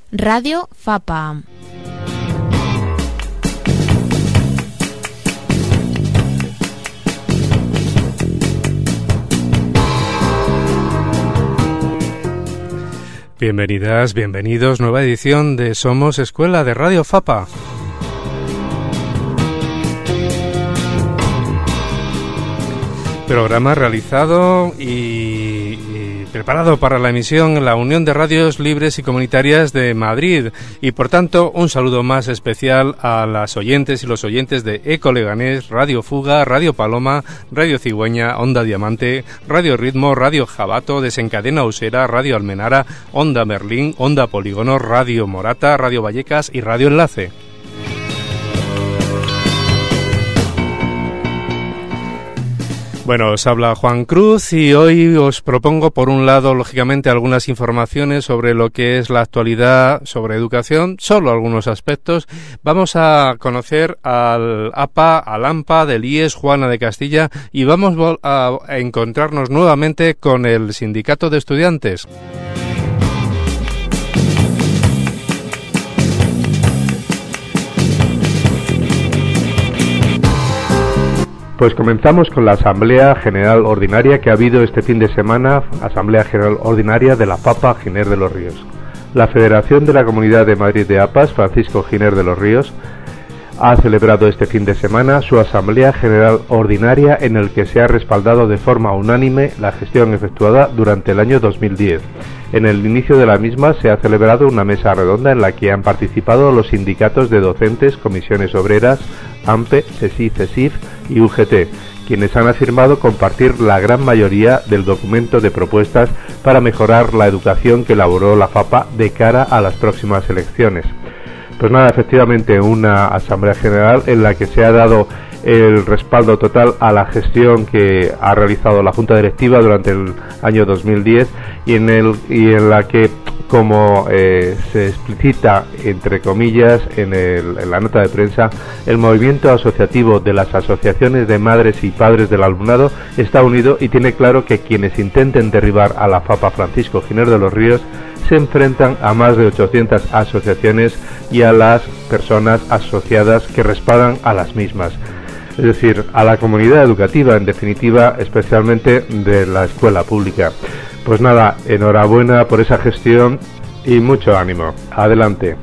Radio FAPA. Bienvenidas, bienvenidos, nueva edición de Somos Escuela de Radio FAPA. Programa realizado y preparado para la emisión en la Unión de Radios Libres y Comunitarias de Madrid, y por tanto un saludo más especial a las oyentes y los oyentes de Eco Leganés, Radio Fuga, Radio Paloma, Radio Cigüeña, Onda Diamante, Radio Ritmo, Radio Jabato, Desencadena Usera, Radio Almenara, Onda Merlín, Onda Polígono, Radio Morata, Radio Vallecas y Radio Enlace. Bueno, os habla Juan Cruz y hoy os propongo, por un lado, lógicamente, algunas informaciones sobre lo que es la actualidad sobre educación, solo algunos aspectos. Vamos a conocer al APA, al AMPA del IES Juana de Castilla, y vamos a encontrarnos nuevamente con el Sindicato de Estudiantes. Pues comenzamos con la Asamblea General Ordinaria que ha habido este fin de semana, Asamblea General Ordinaria de la FAPA Giner de los Ríos. La Federación de la Comunidad de Madrid de APAS, Francisco Giner de los Ríos, ha celebrado este fin de semana su Asamblea General Ordinaria, en el que se ha respaldado de forma unánime la gestión efectuada durante el año 2010. En el inicio de la misma se ha celebrado una mesa redonda en la que han participado los sindicatos de docentes, comisiones obreras, AMPE, CESIF, CESIF y UGT, quienes han afirmado compartir la gran mayoría del documento de propuestas para mejorar la educación que elaboró la FAPA de cara a las próximas elecciones. Pues nada, efectivamente una Asamblea General en la que se ha dado el respaldo total a la gestión que ha realizado la Junta Directiva durante el año 2010 y en la que, como se explicita entre comillas en la nota de prensa, el movimiento asociativo de las asociaciones de madres y padres del alumnado está unido y tiene claro que quienes intenten derribar a la FAPA Francisco Giner de los Ríos se enfrentan a más de 800 asociaciones y a las personas asociadas que respaldan a las mismas. Es decir, a la comunidad educativa, en definitiva, especialmente de la escuela pública. Pues nada, enhorabuena por esa gestión y mucho ánimo. Adelante.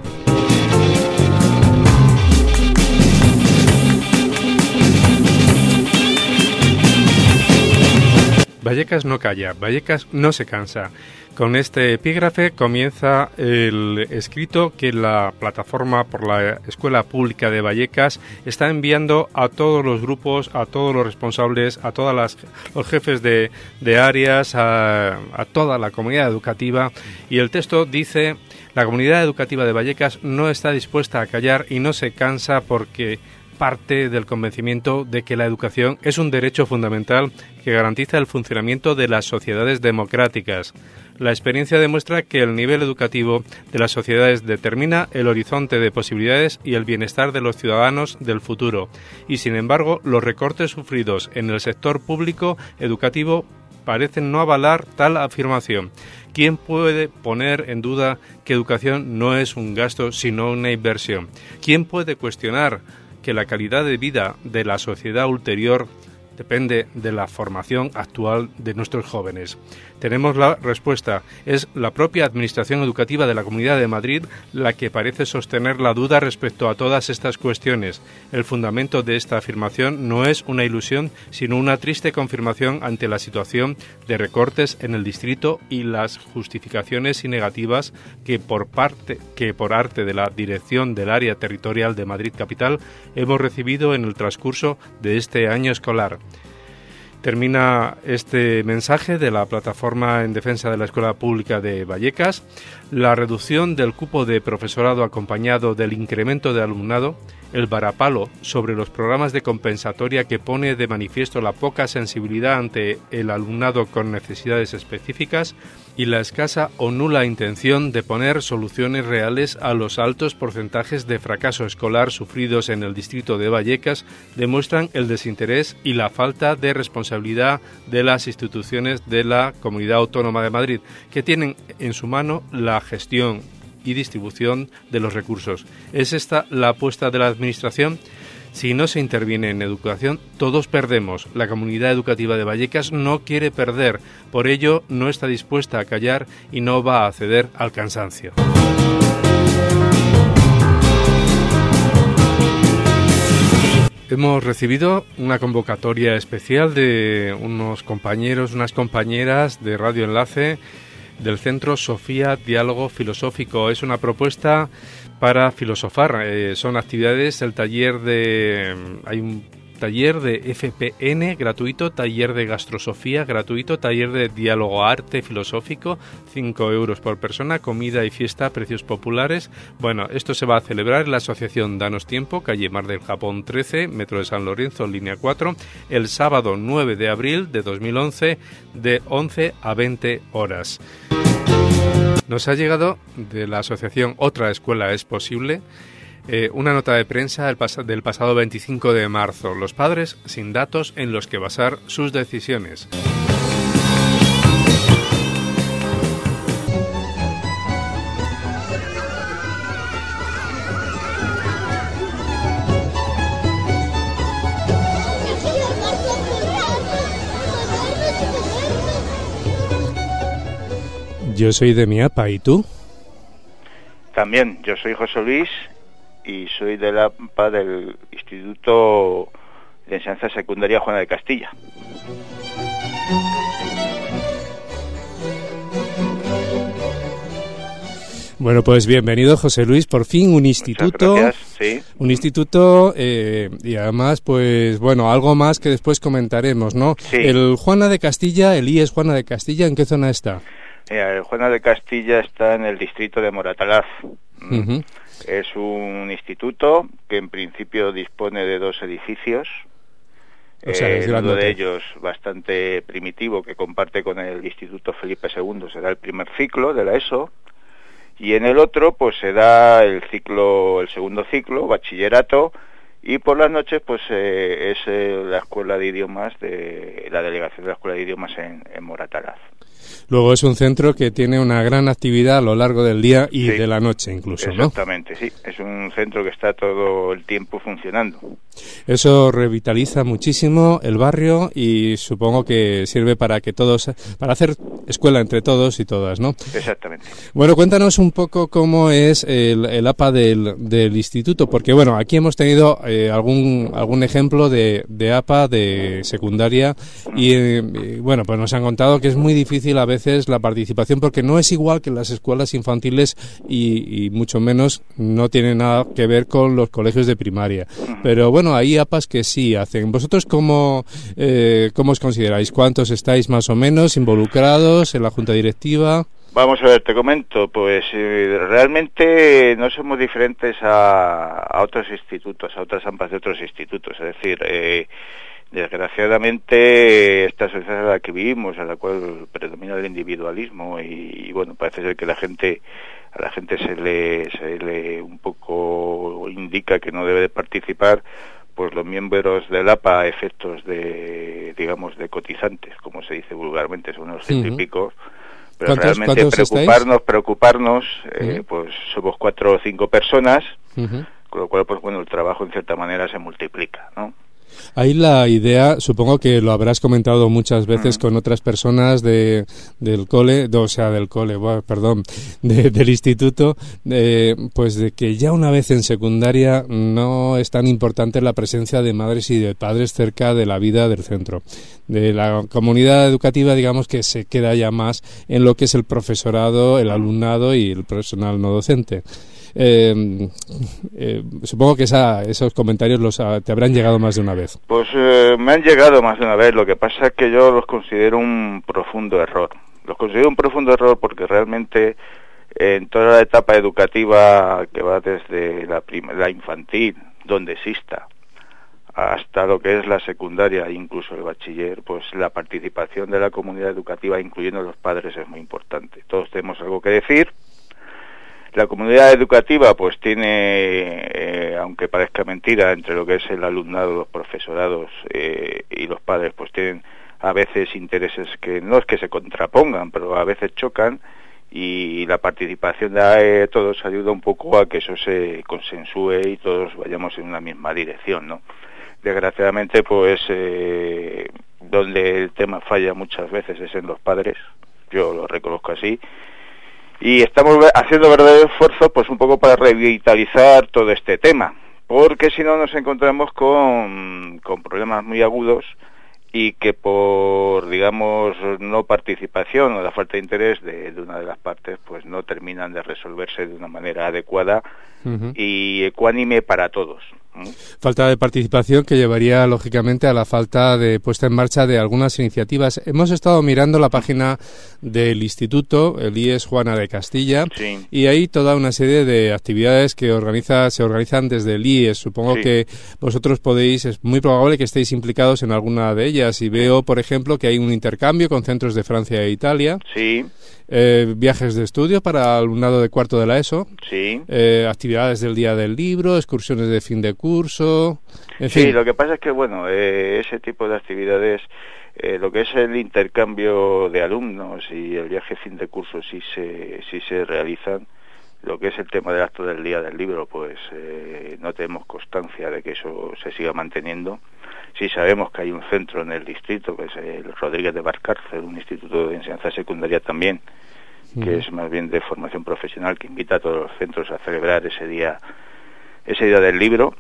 Vallecas no calla, Vallecas no se cansa. Con este epígrafe comienza el escrito que la plataforma por la Escuela Pública de Vallecas está enviando a todos los grupos, a todos los responsables, a todos los jefes de áreas, a toda la comunidad educativa. Y el texto dice: la comunidad educativa de Vallecas no está dispuesta a callar y no se cansa porque parte del convencimiento de que la educación es un derecho fundamental que garantiza el funcionamiento de las sociedades democráticas. La experiencia demuestra que el nivel educativo de las sociedades determina el horizonte de posibilidades y el bienestar de los ciudadanos del futuro, y sin embargo los recortes sufridos en el sector público educativo parecen no avalar tal afirmación. ¿Quién puede poner en duda que educación no es un gasto sino una inversión? ¿Quién puede cuestionar que la calidad de vida de la sociedad ulterior depende de la formación actual de nuestros jóvenes? Tenemos la respuesta. Es la propia Administración Educativa de la Comunidad de Madrid la que parece sostener la duda respecto a todas estas cuestiones. El fundamento de esta afirmación no es una ilusión, sino una triste confirmación ante la situación de recortes en el distrito y las justificaciones y negativas que por arte de la Dirección del Área Territorial de Madrid Capital hemos recibido en el transcurso de este año escolar. Termina este mensaje de la Plataforma en Defensa de la Escuela Pública de Vallecas: la reducción del cupo de profesorado acompañado del incremento de alumnado, el varapalo sobre los programas de compensatoria que pone de manifiesto la poca sensibilidad ante el alumnado con necesidades específicas y la escasa o nula intención de poner soluciones reales a los altos porcentajes de fracaso escolar sufridos en el distrito de Vallecas demuestran el desinterés y la falta de responsabilidad de las instituciones de la Comunidad Autónoma de Madrid, que tienen en su mano la gestión y distribución de los recursos. ¿Es esta la apuesta de la Administración? Si no se interviene en educación, todos perdemos. La comunidad educativa de Vallecas no quiere perder, por ello no está dispuesta a callar y no va a ceder al cansancio. Hemos recibido una convocatoria especial de unos compañeros, unas compañeras de Radio Enlace del Centro Sofía Diálogo Filosófico. Es una propuesta para filosofar. Son actividades, hay un taller de FPN gratuito, taller de gastrosofía gratuito, taller de diálogo arte filosófico, 5 euros por persona, comida y fiesta, precios populares. Bueno, esto se va a celebrar en la Asociación Danos Tiempo, calle Mar del Japón 13, Metro de San Lorenzo, línea 4, el sábado 9 de abril de 2011, de 11 a 20 horas. Nos ha llegado de la asociación Otra Escuela es Posible una nota de prensa del pasado 25 de marzo. Los padres sin datos en los que basar sus decisiones. Yo soy de Miapa, ¿y tú? También, yo soy José Luis y soy de la AMPA del Instituto de Enseñanza Secundaria Juana de Castilla. Bueno, pues bienvenido, José Luis, por fin un instituto. Muchas gracias, sí. Un instituto y además, pues bueno, algo más que después comentaremos, ¿no? Sí. El Juana de Castilla, el IES Juana de Castilla, ¿en qué zona está? El Juana de Castilla está en el distrito de Moratalaz. Uh-huh. Es un instituto que en principio dispone de 2 edificios. O sea, es uno de ellos bastante primitivo, que comparte con el Instituto Felipe II, se da el primer ciclo de la ESO, y en el otro pues se da el segundo ciclo, bachillerato, y por las noches pues es la escuela de idiomas la delegación de la escuela de idiomas en Moratalaz. Luego es un centro que tiene una gran actividad a lo largo del día y sí, de la noche incluso, ¿no? Exactamente, sí. Es un centro que está todo el tiempo funcionando. Eso revitaliza muchísimo el barrio y supongo que sirve para hacer escuela entre todos y todas, ¿no? Exactamente. Bueno, cuéntanos un poco cómo es el APA del instituto, porque bueno, aquí hemos tenido algún ejemplo de APA de secundaria y bueno, pues nos han contado que es muy difícil a veces la participación porque no es igual que las escuelas infantiles y mucho menos no tiene nada que ver con los colegios de primaria. Pero bueno, hay APAs que sí hacen. ¿Vosotros cómo os consideráis? ¿Cuántos estáis más o menos involucrados en la junta directiva? Vamos a ver, te comento, pues realmente no somos diferentes a otros institutos, a otras AMPAs de otros institutos, es decir, desgraciadamente esta sociedad en la que vivimos, en la cual predomina el individualismo y bueno, parece ser que a la gente se le un poco indica que no debe de participar, pues los miembros del APA a efectos de, digamos, de cotizantes, como se dice vulgarmente, son unos 100 y pico, pero realmente preocuparnos, pues somos 4 o 5 personas, con lo cual, pues bueno, el trabajo en cierta manera se multiplica, ¿no? Ahí la idea, supongo que lo habrás comentado muchas veces con otras personas del instituto, pues de que ya una vez en secundaria no es tan importante la presencia de madres y de padres cerca de la vida del centro. De la comunidad educativa, digamos que se queda ya más en lo que es el profesorado, el alumnado y el personal no docente. Supongo que esos comentarios te habrán llegado más de una vez. Pues me han llegado más de una vez. Lo que pasa es que yo los considero un profundo error. Los considero un profundo error porque realmente en toda la etapa educativa que va desde la infantil, donde exista, hasta lo que es la secundaria e incluso el bachiller, pues la participación de la comunidad educativa, incluyendo los padres, es muy importante. Todos tenemos algo que decir. La comunidad educativa pues tiene, aunque parezca mentira, entre lo que es el alumnado, los profesorados y los padres, pues tienen a veces intereses que no es que se contrapongan, pero a veces chocan, y la participación de todos ayuda un poco a que eso se consensúe y todos vayamos en una misma dirección, ¿no? Desgraciadamente, pues, donde el tema falla muchas veces es en los padres, yo lo reconozco así, y estamos haciendo verdadero esfuerzo, pues, un poco para revitalizar todo este tema, porque si no nos encontramos con problemas muy agudos y que por, digamos, no participación o la falta de interés de una de las partes, pues no terminan de resolverse de una manera adecuada y ecuánime para todos. Falta de participación que llevaría, lógicamente, a la falta de puesta en marcha de algunas iniciativas. Hemos estado mirando la página del Instituto, el IES Juana de Castilla, sí, y hay toda una serie de actividades que se organizan desde el IES. Supongo que vosotros es muy probable que estéis implicados en alguna de ellas. Y veo, por ejemplo, que hay un intercambio con centros de Francia e Italia. Sí. Viajes de estudio para alumnado de cuarto de la ESO, sí, actividades del Día del Libro, excursiones de fin de curso, en fin. Sí, lo que pasa es que, bueno, ese tipo de actividades, lo que es el intercambio de alumnos y el viaje fin de curso sí se realizan. Lo que es el tema del acto del Día del Libro, pues no tenemos constancia de que eso se siga manteniendo. Sí sabemos que hay un centro en el distrito, que es el Rodríguez de Valcárcel, un instituto de enseñanza secundaria también, que es más bien de formación profesional, que invita a todos los centros a celebrar ese día del libro,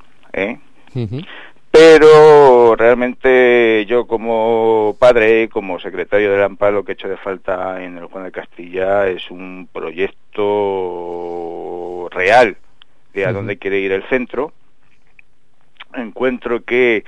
Pero realmente yo como padre, como secretario del AMPA, lo que he hecho de falta en el Juan de Castilla es un proyecto real de a dónde quiere ir el centro. Encuentro que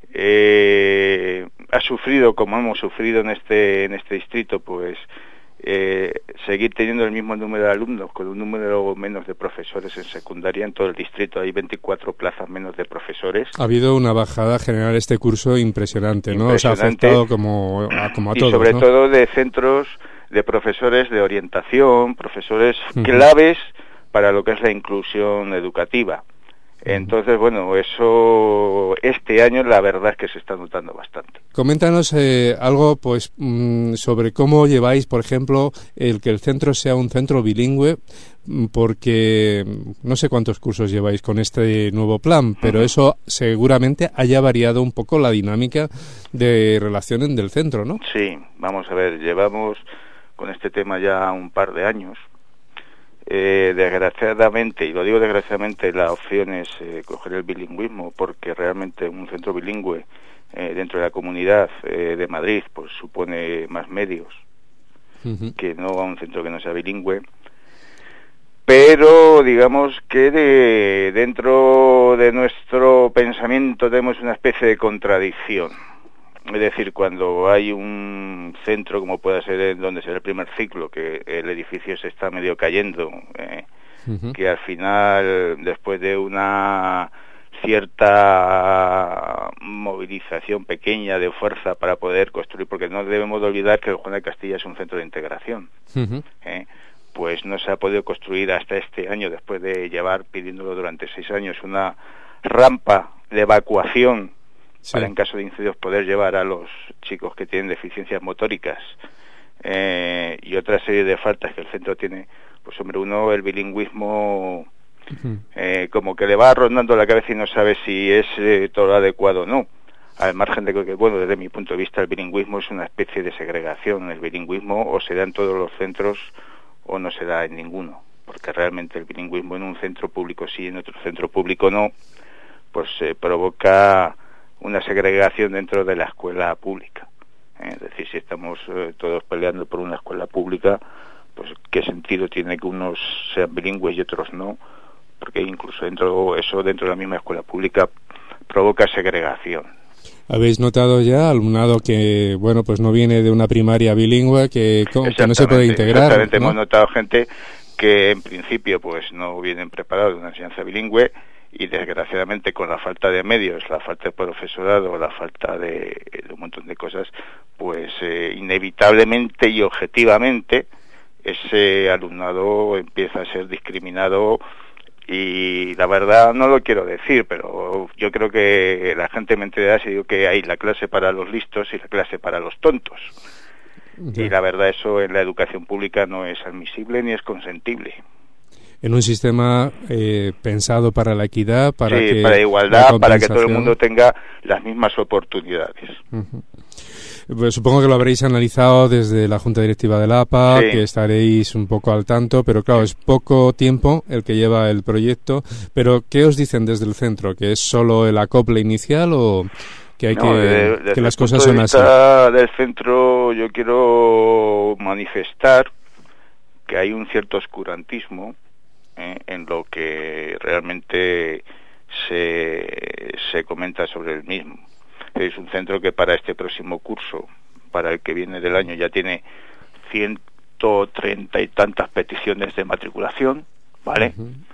ha sufrido, como hemos sufrido en este distrito, pues seguir teniendo el mismo número de alumnos con un número menos de profesores en secundaria en todo el distrito. Hay 24 plazas menos de profesores. Ha habido una bajada general este curso impresionante, ¿no? Os ha afectado como a todos, y sobre ¿no? todo de centros de profesores de orientación, profesores claves para lo que es la inclusión educativa. Entonces, bueno, eso este año la verdad es que se está notando bastante. Coméntanos algo, pues, sobre cómo lleváis, por ejemplo, el que el centro sea un centro bilingüe, porque no sé cuántos cursos lleváis con este nuevo plan, pero eso seguramente haya variado un poco la dinámica de relación del centro, ¿no? Sí, vamos a ver, llevamos con este tema ya un par de años. Desgraciadamente, y lo digo desgraciadamente, la opción es coger el bilingüismo, porque realmente un centro bilingüe dentro de la comunidad de Madrid pues supone más medios que no a un centro que no sea bilingüe. Pero digamos que dentro de nuestro pensamiento tenemos una especie de contradicción. Es decir, cuando hay un centro como pueda ser en donde será el primer ciclo, que el edificio se está medio cayendo, que al final, después de una cierta movilización pequeña de fuerza para poder construir, porque no debemos de olvidar que el Juan de Castilla es un centro de integración, pues no se ha podido construir hasta este año, después de llevar pidiéndolo durante 6 años, una rampa de evacuación para en caso de incendios poder llevar a los chicos que tienen deficiencias motóricas y otra serie de faltas que el centro tiene. Pues hombre, uno el bilingüismo como que le va rondando la cabeza y no sabe si es todo lo adecuado o no, al margen de que, bueno, desde mi punto de vista el bilingüismo es una especie de segregación. El bilingüismo o se da en todos los centros o no se da en ninguno, porque realmente el bilingüismo en un centro público sí, en otro centro público no, pues provoca una segregación dentro de la escuela pública. Es decir, si estamos todos peleando por una escuela pública, pues qué sentido tiene que unos sean bilingües y otros no, porque incluso dentro de la misma escuela pública provoca segregación. ¿Habéis notado ya alumnado que, bueno, pues no viene de una primaria bilingüe, que no se puede integrar? Exactamente, ¿no? Hemos notado gente que en principio pues no vienen preparados de una enseñanza bilingüe, y desgraciadamente con la falta de medios, la falta de profesorado, la falta de un montón de cosas, pues inevitablemente y objetivamente ese alumnado empieza a ser discriminado. Y la verdad no lo quiero decir, pero yo creo que la gente me entenderá si digo que hay la clase para los listos y la clase para los tontos. Y la verdad, eso en la educación pública no es admisible ni es consentible. En un sistema pensado para la equidad, para sí, que para igualdad, para que todo el mundo tenga las mismas oportunidades. Pues supongo que lo habréis analizado desde la Junta Directiva de la APA, que estaréis un poco al tanto, pero claro, es poco tiempo el que lleva el proyecto. Pero, ¿qué os dicen desde el centro? ¿Que es solo el acople inicial o que hay que las cosas son así? Del centro yo quiero manifestar que hay un cierto oscurantismo en lo que realmente se comenta sobre el mismo. Es un centro que para este próximo curso, para el que viene del año, ya tiene 130 y tantas peticiones de matriculación, ¿vale?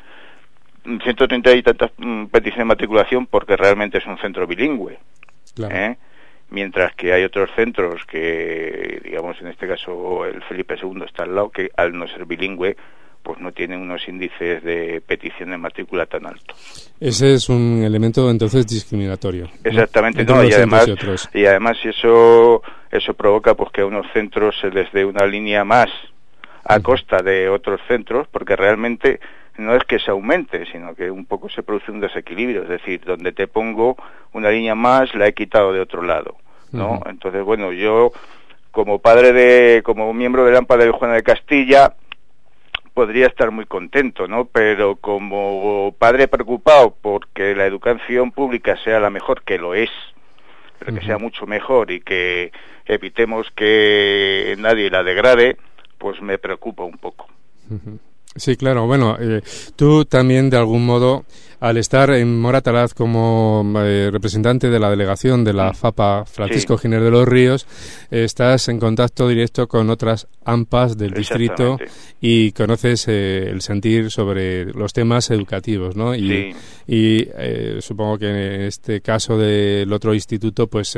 130 y tantas peticiones de matriculación porque realmente es un centro bilingüe. Claro. Mientras que hay otros centros que, digamos, en este caso el Felipe II está al lado, que al no ser bilingüe, pues no tienen unos índices de petición de matrícula tan altos. Ese es un elemento entonces discriminatorio. Exactamente, ¿no? Y además eso provoca pues que a unos centros se les dé una línea más a costa de otros centros, porque realmente no es que se aumente, sino que un poco se produce un desequilibrio, es decir, donde te pongo una línea más la he quitado de otro lado, ¿no? Entonces, bueno, yo como miembro del AMPA de Juana de Castilla podría estar muy contento, ¿no? Pero como padre preocupado porque la educación pública sea la mejor, que lo es, pero que sea mucho mejor y que evitemos que nadie la degrade, pues me preocupa un poco. Sí, claro. Bueno, tú también de algún modo, al estar en Moratalaz como representante de la delegación de la FAPA Francisco Giner de los Ríos, estás en contacto directo con otras AMPAs del distrito y conoces el sentir sobre los temas educativos, ¿no? Y supongo que en este caso del otro instituto, pues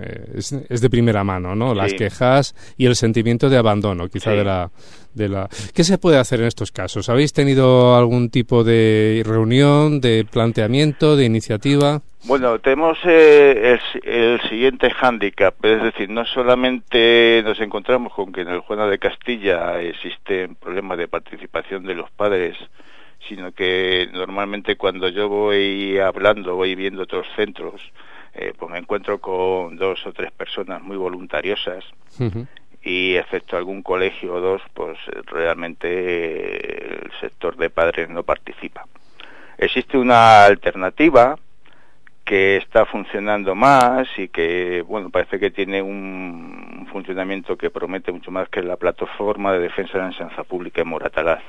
es de primera mano, ¿no? Las quejas y el sentimiento de abandono, quizá de la... ¿Qué se puede hacer en estos casos? ¿Habéis tenido algún tipo de reunión, de planteamiento, de iniciativa? Bueno, tenemos el siguiente hándicap, es decir, no solamente nos encontramos con que en el Juana de Castilla existen problemas de participación de los padres, sino que normalmente cuando yo voy viendo otros centros, pues me encuentro con 2 o 3 personas muy voluntariosas. Y excepto algún colegio o 2, pues realmente el sector de padres no participa. Existe una alternativa que está funcionando más y que, bueno, parece que tiene un funcionamiento que promete mucho más que la plataforma de defensa de la enseñanza pública en Moratalaz.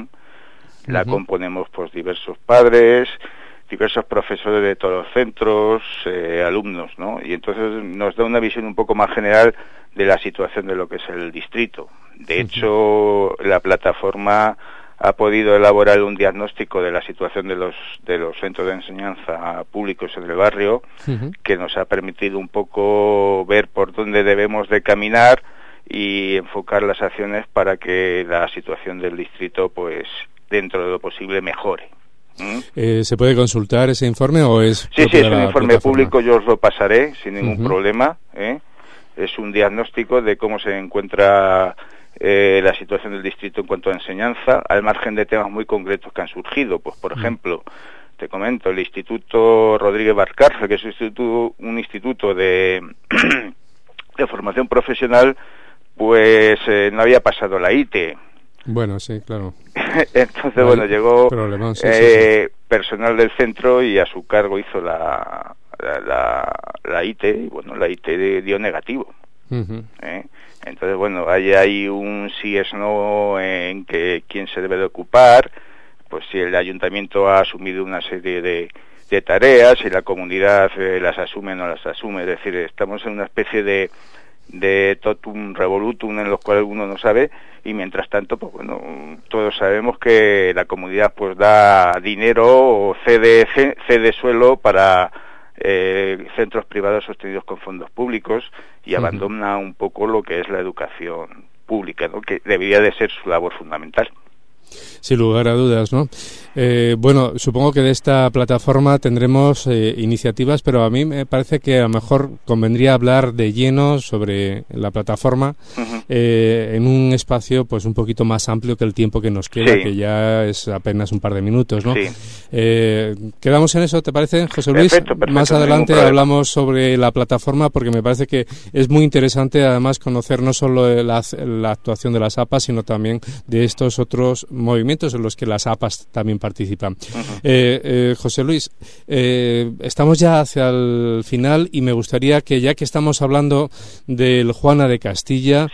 La componemos pues diversos padres, diversos profesores de todos los centros, alumnos, ¿no? Y entonces nos da una visión un poco más general de la situación de lo que es el distrito. De hecho, la plataforma ha podido elaborar un diagnóstico de la situación de los centros de enseñanza públicos en el barrio, que nos ha permitido un poco ver por dónde debemos de caminar y enfocar las acciones para que la situación del distrito, pues, dentro de lo posible, mejore. ¿Se puede consultar ese informe o es...? Sí, es un informe público, yo os lo pasaré sin ningún problema. Es un diagnóstico de cómo se encuentra la situación del distrito en cuanto a enseñanza, al margen de temas muy concretos que han surgido. Pues, por ejemplo, te comento, el Instituto Rodríguez Barcarce, que es un instituto de formación profesional, pues no había pasado la ITE. Bueno, sí, claro. Entonces, bueno, llegó personal del centro y a su cargo hizo la ITE, y bueno, la ITE dio negativo. Entonces, bueno, hay un sí es no en que quién se debe de ocupar, pues si el ayuntamiento ha asumido una serie de tareas, si la comunidad las asume o no las asume, es decir, estamos en una especie de totum revolutum en los cuales uno no sabe, y mientras tanto, pues bueno, todos sabemos que la comunidad pues da dinero o cede suelo para centros privados sostenidos con fondos públicos y abandona un poco lo que es la educación pública, ¿no? Que debería de ser su labor fundamental. Sin lugar a dudas, ¿no? Bueno, supongo que de esta plataforma tendremos iniciativas, pero a mí me parece que a lo mejor convendría hablar de lleno sobre la plataforma en un espacio pues un poquito más amplio que el tiempo que nos queda, que ya es apenas un par de minutos, ¿no? Sí. ¿Quedamos en eso, te parece, José Luis? Perfecto, más adelante hablamos sobre la plataforma porque me parece que es muy interesante además conocer no solo la actuación de las APA, sino también de estos otros movimientos en los que las APAs también participan. José Luis, estamos ya hacia el final y me gustaría que, ya que estamos hablando del Juana de Castilla,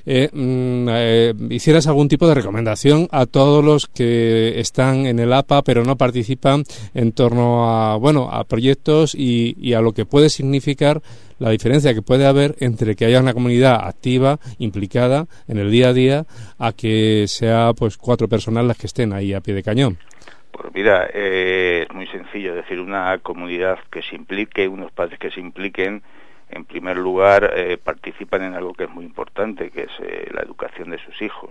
hicieras algún tipo de recomendación a todos los que están en el APA pero no participan en torno a proyectos y a lo que puede significar la diferencia que puede haber entre que haya una comunidad activa, implicada en el día a día, a que sea pues 4 personas las que estén ahí a pie de cañón. Pues mira, es muy sencillo, es decir, una comunidad que se implique, unos padres que se impliquen, en primer lugar participan en algo que es muy importante, que es la educación de sus hijos.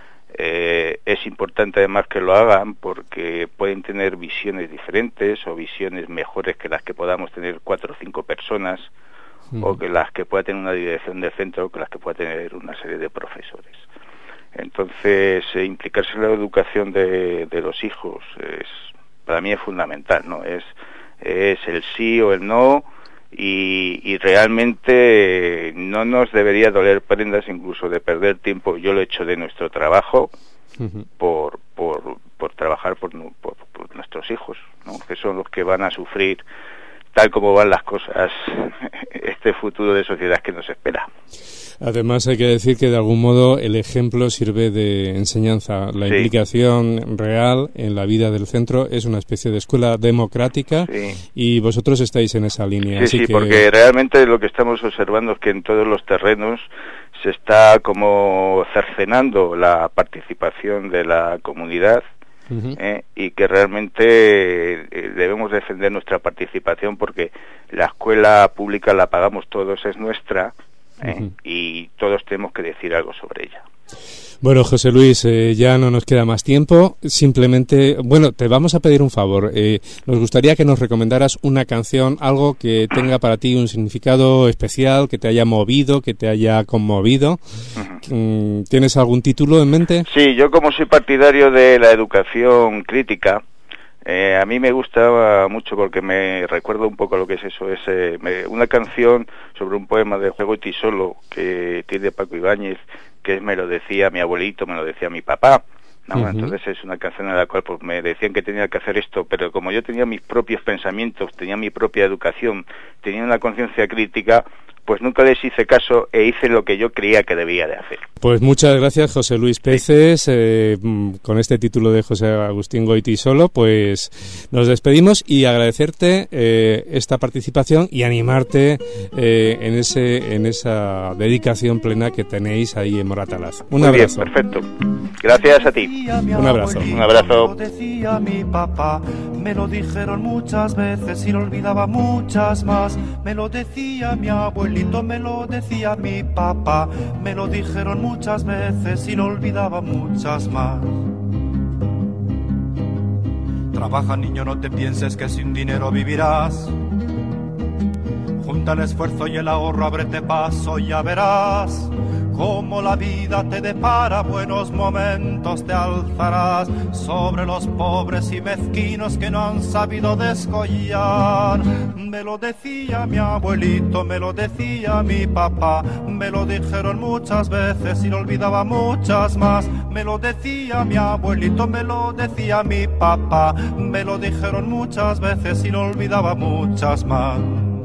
Es importante además que lo hagan porque pueden tener visiones diferentes o visiones mejores que las que podamos tener 4 o 5 personas, o que las que pueda tener una dirección de centro, o que las que pueda tener una serie de profesores. Entonces, implicarse en la educación de los hijos para mí es fundamental, ¿no? Es el sí o el no, y realmente no nos debería doler prendas incluso de perder tiempo. Yo lo he hecho de nuestro trabajo por trabajar por nuestros hijos, ¿no? Que son los que van a sufrir, tal como van las cosas, este futuro de sociedad que nos espera. Además hay que decir que de algún modo el ejemplo sirve de enseñanza. La implicación real en la vida del centro es una especie de escuela democrática y vosotros estáis en esa línea. Sí, porque realmente lo que estamos observando es que en todos los terrenos se está como cercenando la participación de la comunidad. Y que realmente debemos defender nuestra participación porque la escuela pública la pagamos todos, es nuestra, y todos tenemos que decir algo sobre ella. Bueno, José Luis, ya no nos queda más tiempo. Simplemente, te vamos a pedir un favor. Nos gustaría que nos recomendaras una canción, algo que tenga para ti un significado especial, que te haya movido, que te haya conmovido. ¿Tienes algún título en mente? Sí, yo como soy partidario de la educación crítica, a mí me gusta mucho porque me recuerda un poco lo que es eso, una canción sobre un poema de Juego y Solo que tiene Paco Ibáñez, que me lo decía mi abuelito, me lo decía mi papá, ¿no? Entonces es una canción en la cual pues me decían que tenía que hacer esto, pero como yo tenía mis propios pensamientos, tenía mi propia educación, tenía una conciencia crítica, pues nunca les hice caso e hice lo que yo creía que debía de hacer. Pues muchas gracias, José Luis Peces. Con este título de José Agustín Goytisolo, pues nos despedimos y agradecerte esta participación y animarte en esa dedicación plena que tenéis ahí en Moratalaz. Un abrazo. Bien, perfecto. Gracias a ti. Un abrazo. Un abrazo. Decía mi papá, me lo dijeron muchas veces y lo olvidaba muchas más. Me lo decía mi abuelito, me lo decía mi papá, me lo dijeron muchas veces y lo olvidaba muchas más. Trabaja, niño, no te pienses que sin dinero vivirás. Junta el esfuerzo y el ahorro, ábrete paso y ya verás cómo la vida te depara, buenos momentos te alzarás sobre los pobres y mezquinos que no han sabido descollar. Me lo decía mi abuelito, me lo decía mi papá, me lo dijeron muchas veces y lo olvidaba muchas más. Me lo decía mi abuelito, me lo decía mi papá, me lo dijeron muchas veces y lo olvidaba muchas más.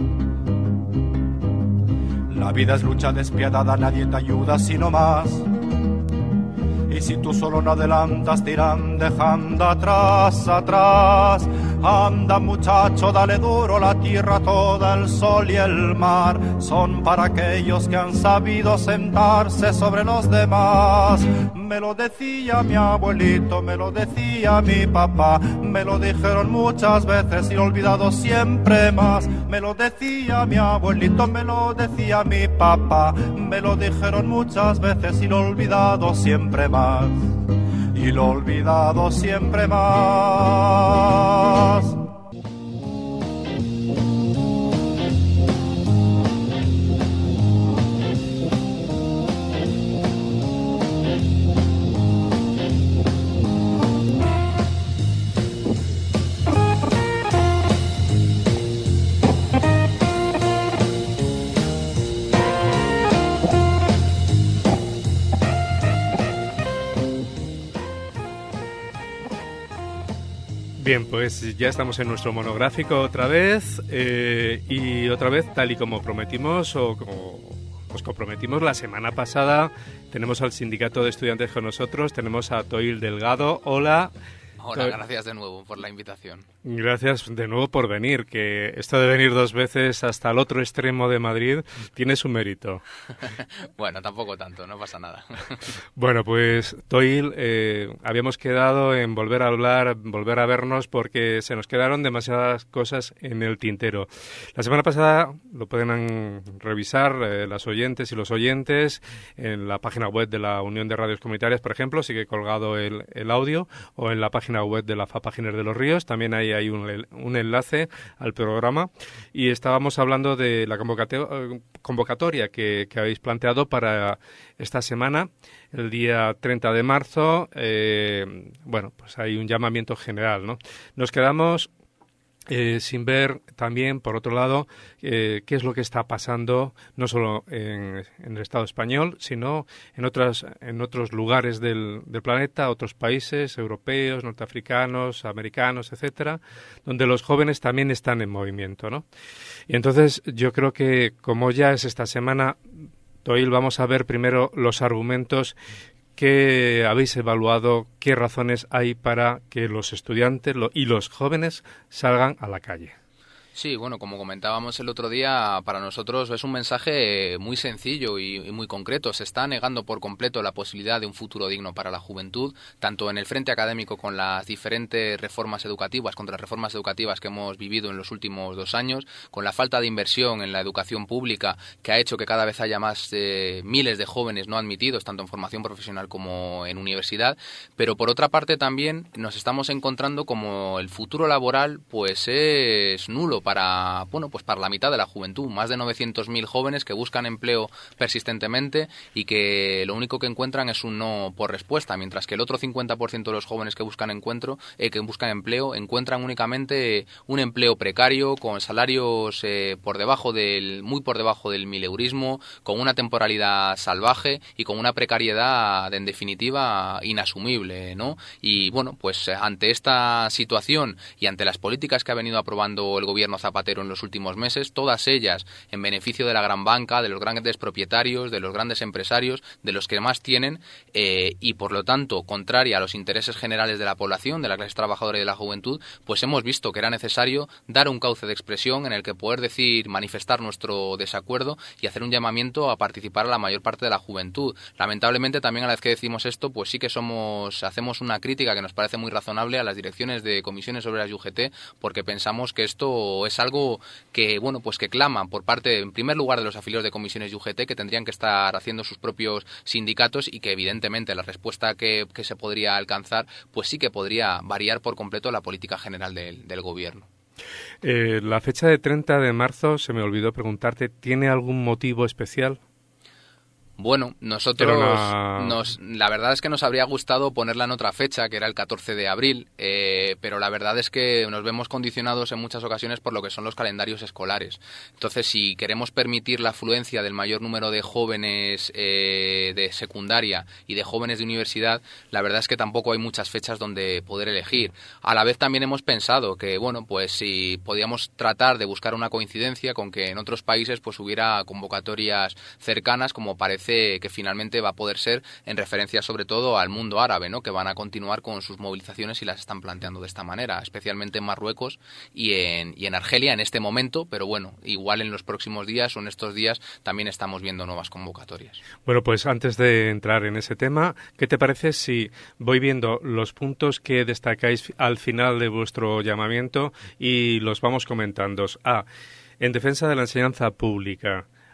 La vida es lucha despiadada, nadie te ayuda sino más. Y si tú solo no adelantas, te irán dejando atrás. Anda, muchacho, dale duro, la tierra toda, el sol y el mar son para aquellos que han sabido sentarse sobre los demás. Me lo decía mi abuelito, me lo decía mi papá, me lo dijeron muchas veces y lo he olvidado siempre más. Me lo decía mi abuelito, me lo decía mi papá, me lo dijeron muchas veces y lo he olvidado siempre más. y lo olvidado siempre más. Bien, pues ya estamos en nuestro monográfico otra vez y otra vez, tal y como prometimos o como nos comprometimos la semana pasada, tenemos al Sindicato de Estudiantes con nosotros, tenemos a Toil Delgado. Hola. Hola, gracias de nuevo por la invitación. Gracias de nuevo por venir, que esto de venir 2 veces hasta el otro extremo de Madrid tiene su mérito. Bueno, tampoco tanto, no pasa nada. Bueno, pues Toil, habíamos quedado en volver a hablar, volver a vernos, porque se nos quedaron demasiadas cosas en el tintero. La semana pasada lo pueden revisar las oyentes y los oyentes en la página web de la Unión de Radios Comunitarias, por ejemplo, sigue colgado el audio, o en la página web de la FAPA Giner de los Ríos, también hay un enlace al programa, y estábamos hablando de la convocatoria que habéis planteado para esta semana, el día 30 de marzo. Bueno, pues hay un llamamiento general, ¿no? Nos quedamos sin ver también, por otro lado, qué es lo que está pasando no solo en el Estado español, sino en otros lugares del planeta, otros países europeos, norteafricanos, americanos, etcétera, donde los jóvenes también están en movimiento, ¿no? Y entonces yo creo que, como ya es esta semana, Toil, vamos a ver primero los argumentos que habéis evaluado, qué razones hay para que los estudiantes y los jóvenes salgan a la calle. Sí, bueno, como comentábamos el otro día, para nosotros es un mensaje muy sencillo y muy concreto. Se está negando por completo la posibilidad de un futuro digno para la juventud, tanto en el frente académico con las diferentes reformas educativas, contrarreformas educativas que hemos vivido en los últimos 2 años, con la falta de inversión en la educación pública que ha hecho que cada vez haya más miles de jóvenes no admitidos, tanto en formación profesional como en universidad. Pero por otra parte también nos estamos encontrando como el futuro laboral pues es nulo para la mitad de la juventud, más de 900.000 jóvenes que buscan empleo persistentemente y que lo único que encuentran es un no por respuesta, mientras que el otro 50% de los jóvenes que buscan empleo encuentran únicamente un empleo precario con salarios muy por debajo del mileurismo, con una temporalidad salvaje y con una precariedad en definitiva inasumible, ¿no? Y bueno, pues ante esta situación y ante las políticas que ha venido aprobando el gobierno Zapatero en los últimos meses, todas ellas en beneficio de la gran banca, de los grandes propietarios, de los grandes empresarios, de los que más tienen, y por lo tanto contraria a los intereses generales de la población, de la clase trabajadora y de la juventud, pues hemos visto que era necesario dar un cauce de expresión en el que poder manifestar nuestro desacuerdo y hacer un llamamiento a participar a la mayor parte de la juventud. Lamentablemente también a la vez que decimos esto, pues sí que hacemos una crítica que nos parece muy razonable a las direcciones de comisiones obreras y UGT, porque pensamos que esto es algo que, bueno, pues que clama por parte, en primer lugar, de los afiliados de comisiones y UGT, que tendrían que estar haciendo sus propios sindicatos, y que evidentemente la respuesta que se podría alcanzar, pues sí que podría variar por completo la política general del gobierno. La fecha de 30 de marzo, se me olvidó preguntarte, ¿tiene algún motivo especial? Bueno, nosotros, la verdad es que nos habría gustado ponerla en otra fecha, que era el 14 de abril, pero la verdad es que nos vemos condicionados en muchas ocasiones por lo que son los calendarios escolares. Entonces, si queremos permitir la afluencia del mayor número de jóvenes de secundaria y de jóvenes de universidad, la verdad es que tampoco hay muchas fechas donde poder elegir. A la vez también hemos pensado que, bueno, pues si podíamos tratar de buscar una coincidencia con que en otros países pues hubiera convocatorias cercanas, como parece que finalmente va a poder ser, en referencia sobre todo al mundo árabe, ¿no?, que van a continuar con sus movilizaciones y las están planteando de esta manera, especialmente en Marruecos y en Argelia en este momento, pero bueno, igual en los próximos días o en estos días también estamos viendo nuevas convocatorias. Bueno, pues antes de entrar en ese tema, ¿qué te parece si voy viendo los puntos que destacáis al final de vuestro llamamiento y los vamos comentando? En defensa de la enseñanza pública,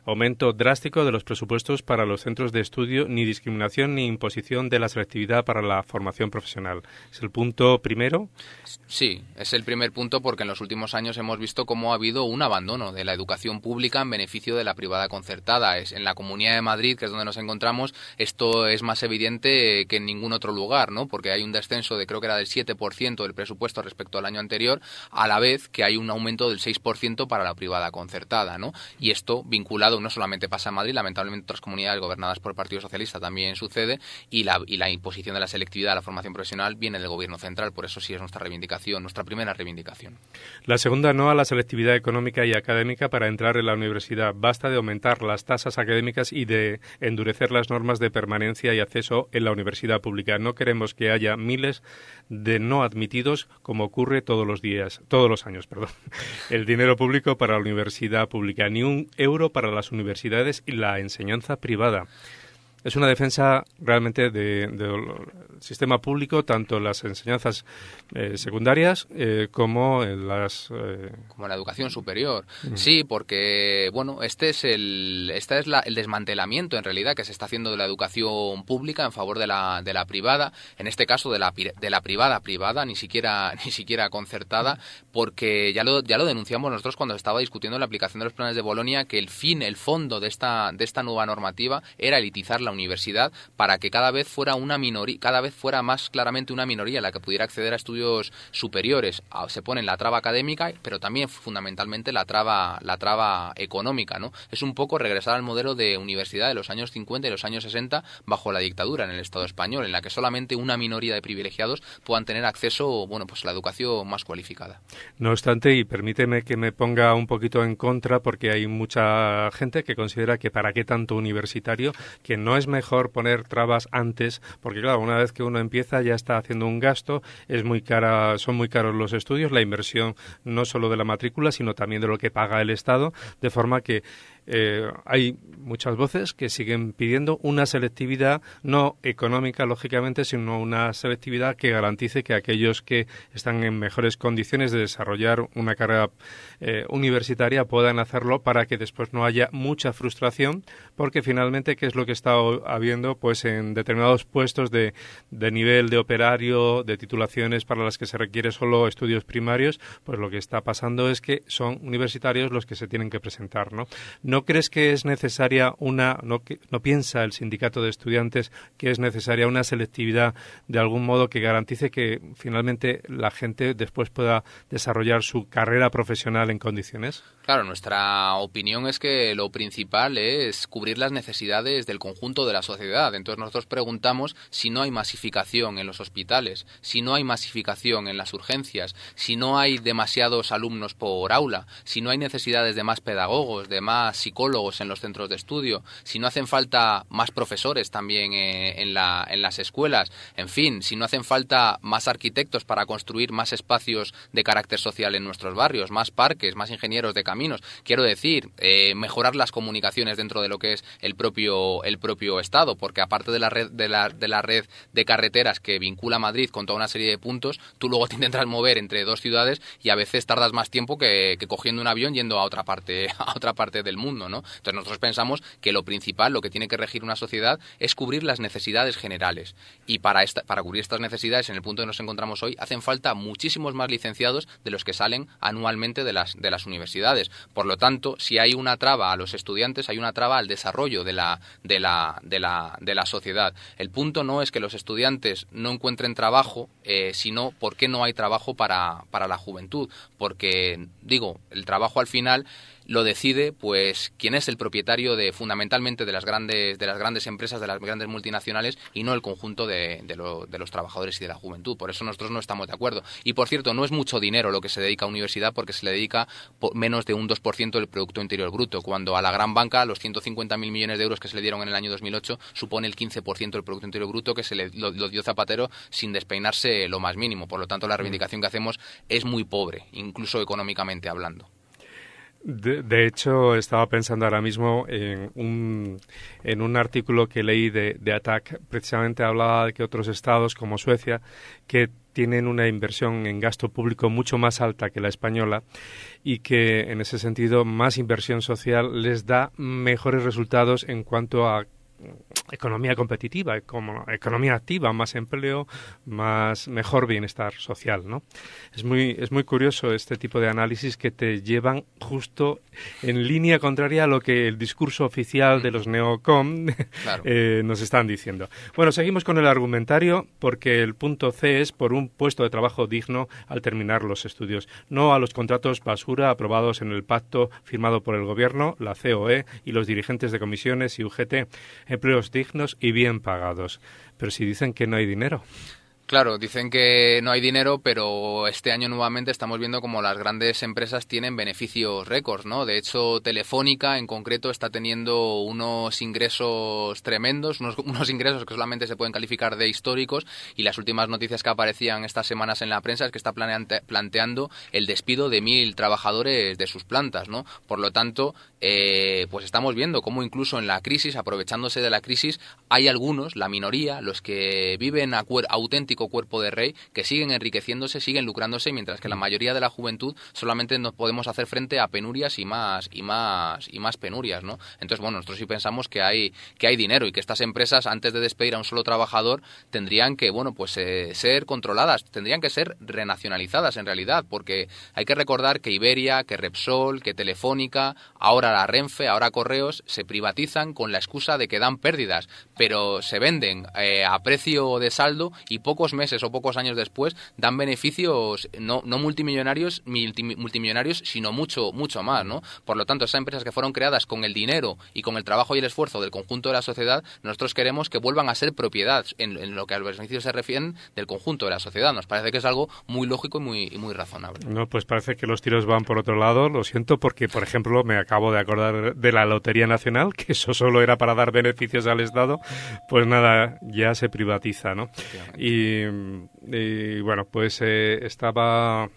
aumento drástico de los presupuestos para los centros de estudio, ni discriminación ni imposición de la selectividad para la formación profesional. ¿Es el punto primero? Sí, es el primer punto porque en los últimos años hemos visto cómo ha habido un abandono de la educación pública en beneficio de la privada concertada. En la Comunidad de Madrid, que es donde nos encontramos, esto es más evidente que en ningún otro lugar, ¿no? Porque hay un descenso de creo que era del 7% del presupuesto respecto al año anterior, a la vez que hay un aumento del 6% para la privada concertada, ¿no? Y esto vinculado no solamente pasa en Madrid, lamentablemente en otras comunidades gobernadas por el Partido Socialista también sucede, y la imposición de la selectividad a la formación profesional viene del Gobierno central. Por eso sí es nuestra reivindicación, nuestra primera reivindicación. La segunda, no a la selectividad económica y académica para entrar en la universidad. Basta de aumentar las tasas académicas y de endurecer las normas de permanencia y acceso en la universidad pública. No queremos que haya miles de no admitidos como ocurre todos los años. El dinero público para la universidad pública, ni un euro para las universidades y la enseñanza privada. Es una defensa realmente del sistema público, tanto en las enseñanzas secundarias como en las... Como en la educación superior. Sí, porque, bueno, este es el desmantelamiento, en realidad, que se está haciendo de la educación pública en favor de la privada, en este caso de la privada, ni siquiera concertada, porque ya lo denunciamos nosotros cuando estaba discutiendo la aplicación de los planes de Bolonia, que el fondo de esta nueva normativa era elitizar la universidad para que cada vez fuera más claramente una minoría la que pudiera acceder a estudios superiores. Se pone la traba académica, pero también fundamentalmente la traba económica, ¿no? Es un poco regresar al modelo de universidad de los años 50 y los años 60 bajo la dictadura en el Estado español, en la que solamente una minoría de privilegiados puedan tener acceso, pues a la educación más cualificada. No obstante, y permíteme que me ponga un poquito en contra, porque hay mucha gente que considera que para qué tanto universitario, que no es mejor poner trabas antes, porque claro, una vez que uno empieza ya está haciendo un gasto, son muy caros los estudios, la inversión no solo de la matrícula, sino también de lo que paga el Estado, de forma que hay muchas voces que siguen pidiendo una selectividad no económica, lógicamente, sino una selectividad que garantice que aquellos que están en mejores condiciones de desarrollar una carrera universitaria puedan hacerlo, para que después no haya mucha frustración, porque finalmente, ¿qué es lo que está habiendo? Pues en determinados puestos de nivel de operario, de titulaciones para las que se requiere solo estudios primarios, pues lo que está pasando es que son universitarios los que se tienen que presentar, ¿no? ¿No crees que es necesaria no piensa el sindicato de estudiantes que es necesaria una selectividad de algún modo que garantice que finalmente la gente después pueda desarrollar su carrera profesional en condiciones? Claro, nuestra opinión es que lo principal es cubrir las necesidades del conjunto de la sociedad. Entonces nosotros preguntamos si no hay masificación en los hospitales, si no hay masificación en las urgencias, si no hay demasiados alumnos por aula, si no hay necesidades de más pedagogos, de más psicólogos en los centros de estudio, si no hacen falta más profesores también en las escuelas, en fin, si no hacen falta más arquitectos para construir más espacios de carácter social en nuestros barrios, más parques, más ingenieros de caminos. Quiero decir, mejorar las comunicaciones dentro de lo que es el propio Estado, porque aparte de la red de carreteras que vincula Madrid con toda una serie de puntos, tú luego te intentas mover entre dos ciudades y a veces tardas más tiempo que cogiendo un avión yendo a otra parte del mundo, ¿no? Entonces nosotros pensamos que lo principal, lo que tiene que regir una sociedad es cubrir las necesidades generales, y para cubrir estas necesidades, en el punto que nos encontramos hoy, hacen falta muchísimos más licenciados de los que salen anualmente de las universidades. Por lo tanto, si hay una traba a los estudiantes, hay una traba al desarrollo de la sociedad. El punto no es que los estudiantes no encuentren trabajo, sino por qué no hay trabajo para la juventud, porque, el trabajo al final lo decide pues quien es el propietario fundamentalmente de las grandes empresas, de las grandes multinacionales, y no el conjunto de los trabajadores y de la juventud. Por eso nosotros no estamos de acuerdo. Y por cierto, no es mucho dinero lo que se dedica a universidad, porque se le dedica menos de un 2% del Producto Interior Bruto, cuando a la gran banca los 150.000 millones de euros que se le dieron en el año 2008 supone el 15% del Producto Interior Bruto que lo dio Zapatero sin despeinarse lo más mínimo. Por lo tanto, la reivindicación que hacemos es muy pobre, incluso económicamente hablando. De hecho, estaba pensando ahora mismo en un artículo que leí de ATTAC. Precisamente hablaba de que otros estados, como Suecia, que tienen una inversión en gasto público mucho más alta que la española y que, en ese sentido, más inversión social les da mejores resultados en cuanto a economía competitiva, como economía activa, más empleo, mejor bienestar social, ¿no? Es muy curioso este tipo de análisis que te llevan justo en línea contraria a lo que el discurso oficial de los neocom claro. Nos están diciendo. Bueno, seguimos con el argumentario porque el punto C es por un puesto de trabajo digno al terminar los estudios, no a los contratos basura aprobados en el pacto firmado por el Gobierno, la COE y los dirigentes de comisiones y UGT. Empleos dignos y bien pagados. Pero si dicen que no hay dinero. Claro, dicen que no hay dinero, pero este año nuevamente estamos viendo como las grandes empresas tienen beneficios récords, ¿no? De hecho, Telefónica en concreto está teniendo unos ingresos tremendos, unos ingresos que solamente se pueden calificar de históricos, y las últimas noticias que aparecían estas semanas en la prensa es que está planteando el despido de 1.000 trabajadores de sus plantas, ¿no? Por lo tanto, pues estamos viendo cómo incluso en la crisis, aprovechándose de la crisis, hay algunos, la minoría, los que viven auténticos cuerpo de rey, que siguen enriqueciéndose, siguen lucrándose, mientras que la mayoría de la juventud solamente nos podemos hacer frente a penurias y más penurias, ¿no? Entonces, bueno, nosotros sí pensamos que hay dinero y que estas empresas, antes de despedir a un solo trabajador, tendrían que, bueno, pues ser controladas, tendrían que ser renacionalizadas en realidad, porque hay que recordar que Iberia, que Repsol, que Telefónica, ahora la Renfe, ahora Correos, se privatizan con la excusa de que dan pérdidas, pero se venden a precio de saldo y pocos meses o pocos años después dan beneficios no multimillonarios, sino mucho más, ¿no? Por lo tanto, esas empresas que fueron creadas con el dinero y con el trabajo y el esfuerzo del conjunto de la sociedad, nosotros queremos que vuelvan a ser propiedad en lo que a los beneficios se refieren del conjunto de la sociedad. Nos parece que es algo muy lógico y muy razonable. No, pues parece que los tiros van por otro lado. Lo siento porque, por ejemplo, me acabo de acordar de la Lotería Nacional, que eso solo era para dar beneficios al Estado. Pues nada, ya se privatiza, ¿no? Y bueno, pues estaba...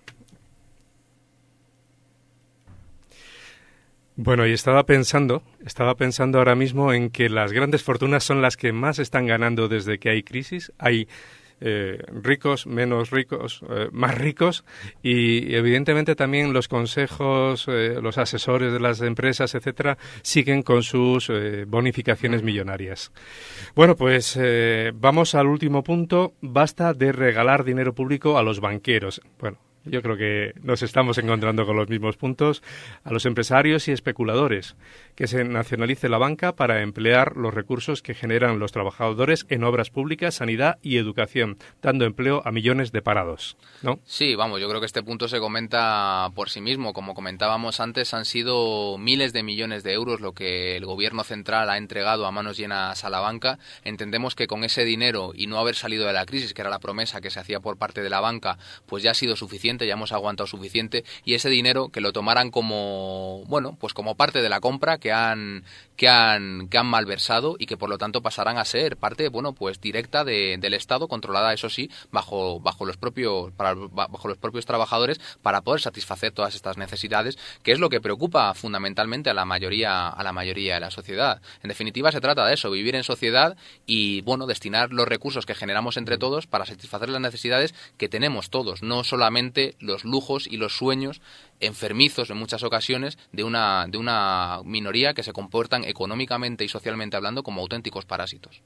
Bueno, y estaba pensando ahora mismo en que las grandes fortunas son las que más están ganando desde que hay crisis. Hay ricos, menos ricos, más ricos, y evidentemente también los consejos, los asesores de las empresas, etcétera, siguen con sus bonificaciones millonarias. Bueno, pues vamos al último punto. Basta de regalar dinero público a los banqueros. Bueno, yo creo que nos estamos encontrando con los mismos puntos. A los empresarios y especuladores, que se nacionalice la banca para emplear los recursos que generan los trabajadores en obras públicas, sanidad y educación, dando empleo a millones de parados, ¿no? Sí, vamos, yo creo que este punto se comenta por sí mismo. Como comentábamos antes, han sido miles de millones de euros lo que el gobierno central ha entregado a manos llenas a la banca. Entendemos que con ese dinero y no haber salido de la crisis, que era la promesa que se hacía por parte de la banca, pues ya ha sido suficiente. Ya hemos aguantado suficiente, y ese dinero que lo tomaran como, bueno, pues como parte de la compra que han malversado, y que por lo tanto pasarán a ser parte, bueno, pues directa del Estado, controlada, eso sí, bajo los propios trabajadores, para poder satisfacer todas estas necesidades, que es lo que preocupa fundamentalmente a la mayoría de la sociedad. En definitiva, se trata de eso, vivir en sociedad y, bueno, destinar los recursos que generamos entre todos para satisfacer las necesidades que tenemos todos, no solamente los lujos y los sueños enfermizos en muchas ocasiones de una minoría que se comportan económicamente y socialmente hablando como auténticos parásitos.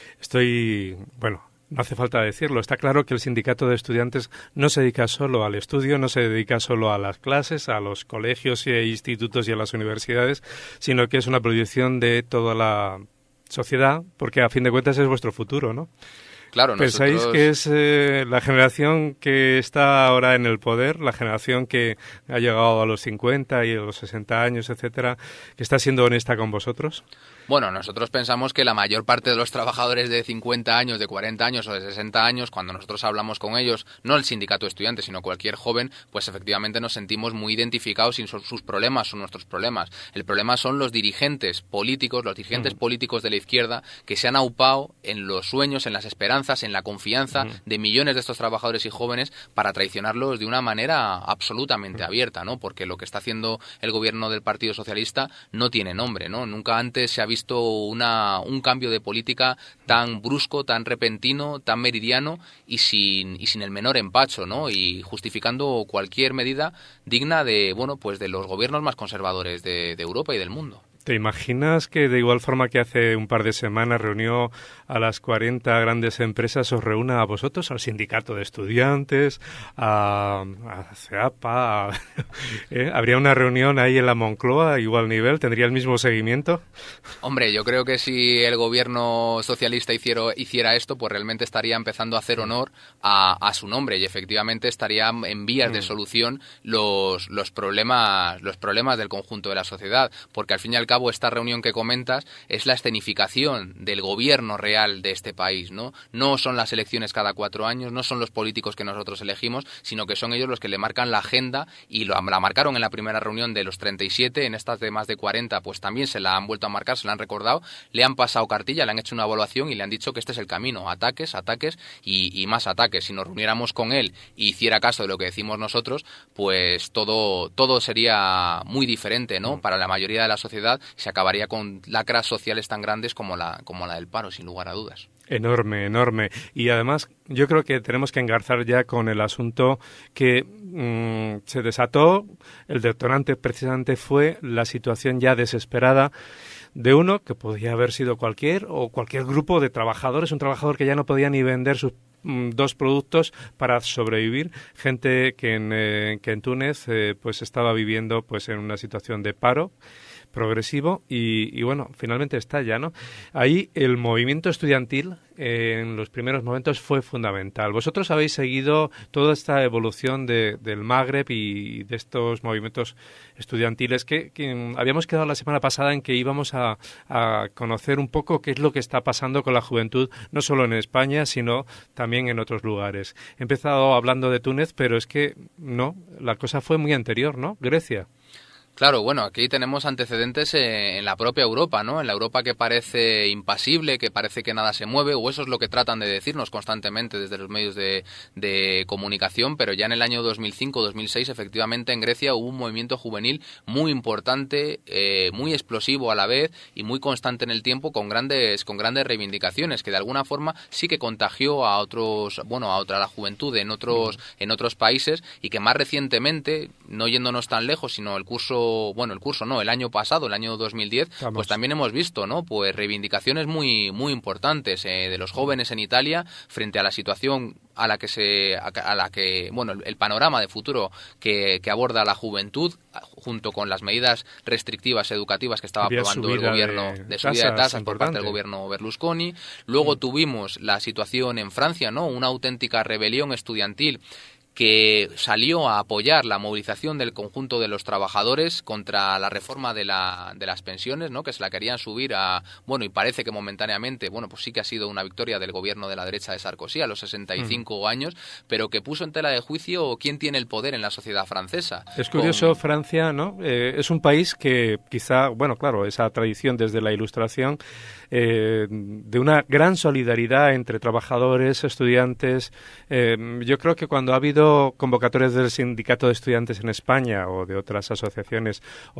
No hace falta decirlo. Está claro que el sindicato de estudiantes no se dedica solo al estudio, no se dedica solo a las clases, a los colegios e institutos y a las universidades, sino que es una proyección de toda la sociedad, porque a fin de cuentas es vuestro futuro, ¿no? Claro, ¿Pensáis que es la generación que está ahora en el poder, la generación que ha llegado a los 50 y a los 60 años, etcétera, que está siendo honesta con vosotros? Bueno, nosotros pensamos que la mayor parte de los trabajadores de 50 años, de 40 años o de 60 años, cuando nosotros hablamos con ellos, no el sindicato de estudiantes, sino cualquier joven, pues efectivamente nos sentimos muy identificados, y sus problemas son nuestros problemas. El problema son los dirigentes políticos de la izquierda, que se han aupado en los sueños, en las esperanzas esperanzas, en la confianza de millones de estos trabajadores y jóvenes para traicionarlos de una manera absolutamente abierta, ¿no? Porque lo que está haciendo el gobierno del Partido Socialista no tiene nombre, ¿no? Nunca antes se ha visto un cambio de política tan brusco, tan repentino, tan meridiano y sin el menor empacho, ¿no? Y justificando cualquier medida digna de, bueno, pues de los gobiernos más conservadores de Europa y del mundo. ¿Te imaginas que de igual forma que hace un par de semanas reunió a las 40 grandes empresas, os reúna a vosotros, al sindicato de estudiantes, a CEAPA? ¿Habría una reunión ahí en la Moncloa a igual nivel? ¿Tendría el mismo seguimiento? Hombre, yo creo que si el gobierno socialista hiciera esto, pues realmente estaría empezando a hacer honor a su nombre y efectivamente estaría en vías de solución los problemas del conjunto de la sociedad, porque al fin y al cabo esta reunión que comentas es la escenificación del gobierno real de este país, ¿no? No son las elecciones cada 4 años, no son los políticos que nosotros elegimos, sino que son ellos los que le marcan la agenda y la marcaron en la primera reunión de los 37, en estas de más de 40 pues también se la han vuelto a marcar, se la han recordado, le han pasado cartilla, le han hecho una evaluación y le han dicho que este es el camino, ataques y más ataques. Si nos reuniéramos con él y hiciera caso de lo que decimos nosotros, pues todo sería muy diferente, ¿no? Para la mayoría de la sociedad se acabaría con lacras sociales tan grandes como la del paro, sin lugar a dudas. Enorme, enorme. Y además yo creo que tenemos que engarzar ya con el asunto que se desató. El detonante precisamente fue la situación ya desesperada de uno que podía haber sido cualquier grupo de trabajadores, un trabajador que ya no podía ni vender sus 2 productos para sobrevivir, gente que en Túnez pues estaba viviendo pues en una situación de paro progresivo y bueno, finalmente estalla, ¿no? Ahí el movimiento estudiantil en los primeros momentos fue fundamental. Vosotros habéis seguido toda esta evolución del Magreb y de estos movimientos estudiantiles que habíamos quedado la semana pasada en que íbamos a conocer un poco qué es lo que está pasando con la juventud, no solo en España, sino también en otros lugares. He empezado hablando de Túnez, pero es que no, la cosa fue muy anterior, ¿no? Grecia. Claro, bueno, aquí tenemos antecedentes en la propia Europa, ¿no? En la Europa que parece impasible, que parece que nada se mueve, o eso es lo que tratan de decirnos constantemente desde los medios de comunicación, pero ya en el año 2005-2006, efectivamente, en Grecia hubo un movimiento juvenil muy importante, muy explosivo a la vez y muy constante en el tiempo, con grandes reivindicaciones, que de alguna forma sí que contagió a la juventud en otros países y que más recientemente, no yéndonos tan lejos, sino el año pasado, el año 2010, Vamos. Pues también hemos visto, ¿no? Pues reivindicaciones muy muy importantes de los jóvenes en Italia frente a la situación a la que el panorama de futuro que aborda la juventud, junto con las medidas restrictivas educativas que estaba aprobando el gobierno de subida de tasas por parte del gobierno Berlusconi. Luego tuvimos la situación en Francia, ¿no? Una auténtica rebelión estudiantil que salió a apoyar la movilización del conjunto de los trabajadores contra la reforma de las pensiones, ¿no? Que se la querían subir y parece que momentáneamente, pues sí que ha sido una victoria del gobierno de la derecha de Sarkozy a los 65 años, pero que puso en tela de juicio quién tiene el poder en la sociedad francesa. Es curioso, Francia, ¿no? Es un país que quizá, esa tradición desde la Ilustración, de una gran solidaridad entre trabajadores, estudiantes. Yo creo que cuando ha habido convocatorias del sindicato de estudiantes en España o de otras asociaciones,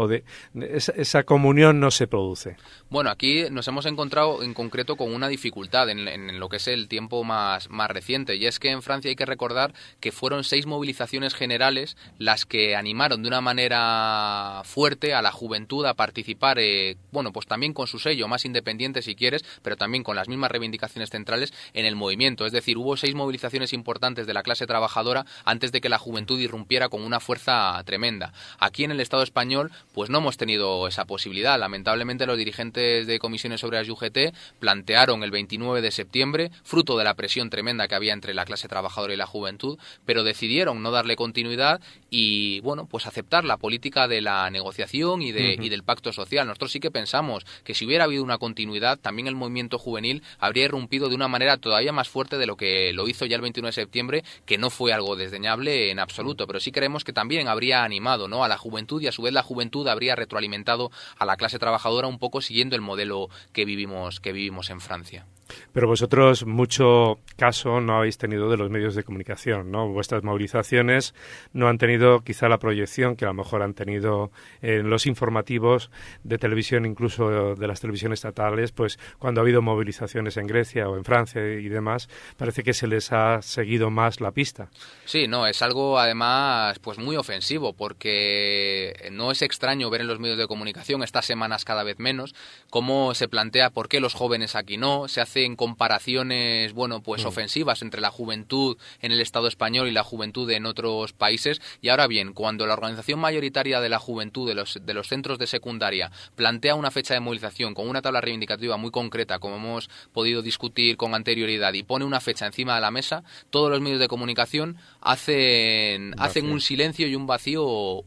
esa comunión no se produce. Bueno, aquí nos hemos encontrado en concreto con una dificultad en lo que es el tiempo más reciente, y es que en Francia hay que recordar que fueron 6 movilizaciones generales las que animaron de una manera fuerte a la juventud a participar, pues también con su sello más independiente si quieres, pero también con las mismas reivindicaciones centrales en el movimiento. Es decir, hubo 6 movilizaciones importantes de la clase trabajadora antes de que la juventud irrumpiera con una fuerza tremenda. Aquí en el Estado español, pues no hemos tenido esa posibilidad. Lamentablemente los dirigentes de comisiones obreras y UGT plantearon el 29 de septiembre, fruto de la presión tremenda que había entre la clase trabajadora y la juventud, pero decidieron no darle continuidad y, pues aceptar la política de la negociación y del pacto social. Nosotros sí que pensamos que si hubiera habido una continuidad, también el movimiento juvenil habría irrumpido de una manera todavía más fuerte de lo que lo hizo ya el 21 de septiembre, que no fue algo desdeñable en absoluto, pero sí creemos que también habría animado, ¿no?, a la juventud, y a su vez la juventud habría retroalimentado a la clase trabajadora un poco siguiendo el modelo que vivimos en Francia. Pero vosotros mucho caso no habéis tenido de los medios de comunicación, ¿no? Vuestras movilizaciones no han tenido quizá la proyección que a lo mejor han tenido en los informativos de televisión, incluso de las televisiones estatales, pues cuando ha habido movilizaciones en Grecia o en Francia y demás, parece que se les ha seguido más la pista. Sí, no, es algo además pues muy ofensivo, porque no es extraño ver en los medios de comunicación estas semanas cada vez menos cómo se plantea por qué los jóvenes aquí no, se hacen comparaciones, bueno, pues ofensivas entre la juventud en el Estado español y la juventud en otros países. Y ahora bien, cuando la organización mayoritaria de la juventud de los centros de secundaria plantea una fecha de movilización con una tabla reivindicativa muy concreta, como hemos podido discutir con anterioridad, y pone una fecha encima de la mesa, todos los medios de comunicación hacen un silencio y un vacío,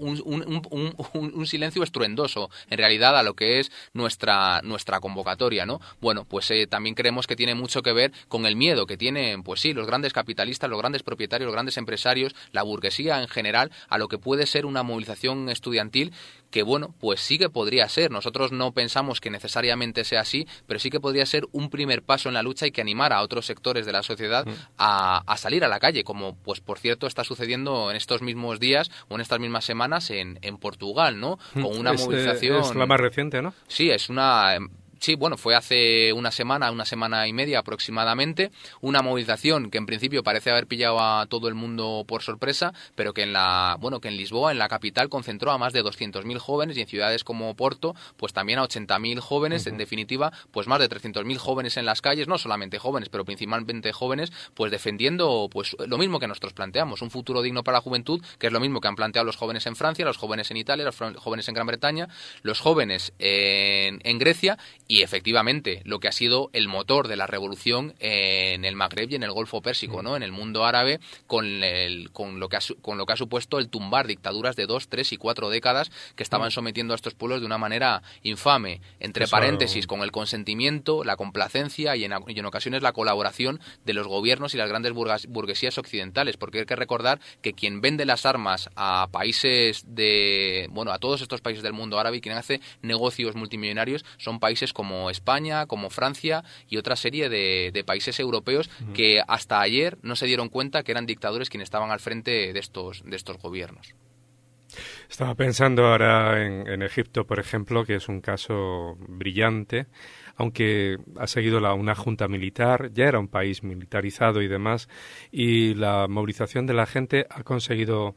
un silencio estruendoso en realidad a lo que es nuestra convocatoria, ¿no? Bueno, pues también creemos que tiene mucho que ver con el miedo que tienen, pues sí, los grandes capitalistas, los grandes propietarios, los grandes empresarios, la burguesía en general, a lo que puede ser una movilización estudiantil que, bueno, pues sí que podría ser. Nosotros no pensamos que necesariamente sea así, pero sí que podría ser un primer paso en la lucha y que animara a otros sectores de la sociedad a salir a la calle, como, pues por cierto, está sucediendo en estos mismos días o en estas mismas semanas en Portugal, ¿no? Con una movilización... Es la más reciente, ¿no? Sí, es una... Sí, bueno, fue hace una semana y media aproximadamente, una movilización que en principio parece haber pillado a todo el mundo por sorpresa, pero que en Lisboa, en la capital, concentró a más de 200.000 jóvenes, y en ciudades como Porto, pues también a 80.000 jóvenes, en definitiva, pues más de 300.000 jóvenes en las calles, no solamente jóvenes, pero principalmente jóvenes, pues defendiendo pues lo mismo que nosotros planteamos, un futuro digno para la juventud, que es lo mismo que han planteado los jóvenes en Francia, los jóvenes en Italia, los jóvenes en Gran Bretaña, los jóvenes en Grecia. Y efectivamente, lo que ha sido el motor de la revolución en el Magreb y en el Golfo Pérsico, ¿no? En el mundo árabe, con lo que ha supuesto el tumbar dictaduras de 2, 3 y 4 décadas que estaban sometiendo a estos pueblos de una manera infame. Entre paréntesis, con el consentimiento, la complacencia y en ocasiones la colaboración de los gobiernos y las grandes burguesías occidentales, porque hay que recordar que quien vende las armas a países a todos estos países del mundo árabe y quien hace negocios multimillonarios son países como España, como Francia y otra serie de países europeos que hasta ayer no se dieron cuenta que eran dictadores quienes estaban al frente de estos gobiernos. Estaba pensando ahora en Egipto, por ejemplo, que es un caso brillante, aunque ha seguido una junta militar, ya era un país militarizado y demás, y la movilización de la gente ha conseguido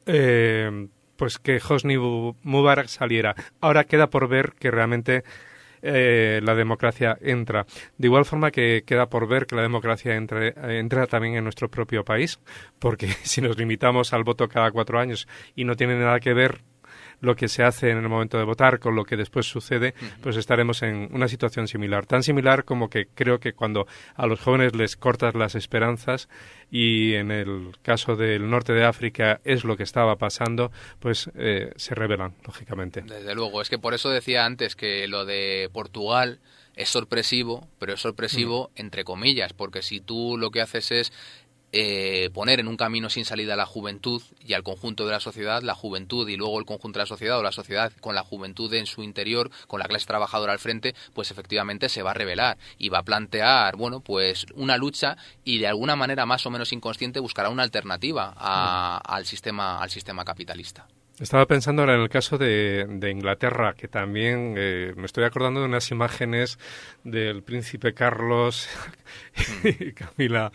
pues que Hosni Mubarak saliera. Ahora queda por ver que realmente la democracia entra. De igual forma que queda por ver que la democracia entra también en nuestro propio país, porque si nos limitamos al voto cada 4 años y no tiene nada que ver lo que se hace en el momento de votar con lo que después sucede, pues estaremos en una situación similar. Tan similar como que creo que cuando a los jóvenes les cortas las esperanzas, y en el caso del norte de África es lo que estaba pasando, pues se rebelan, lógicamente. Desde luego, es que por eso decía antes que lo de Portugal es sorpresivo, pero es sorpresivo entre comillas, porque si tú lo que haces es poner en un camino sin salida a la juventud y al conjunto de la sociedad, la juventud y luego el conjunto de la sociedad, o la sociedad con la juventud en su interior, con la clase trabajadora al frente, pues efectivamente se va a rebelar y va a plantear, bueno, pues una lucha, y de alguna manera más o menos inconsciente buscará una alternativa al sistema capitalista. Estaba pensando ahora en el caso de Inglaterra, que también me estoy acordando de unas imágenes del príncipe Carlos y Camila,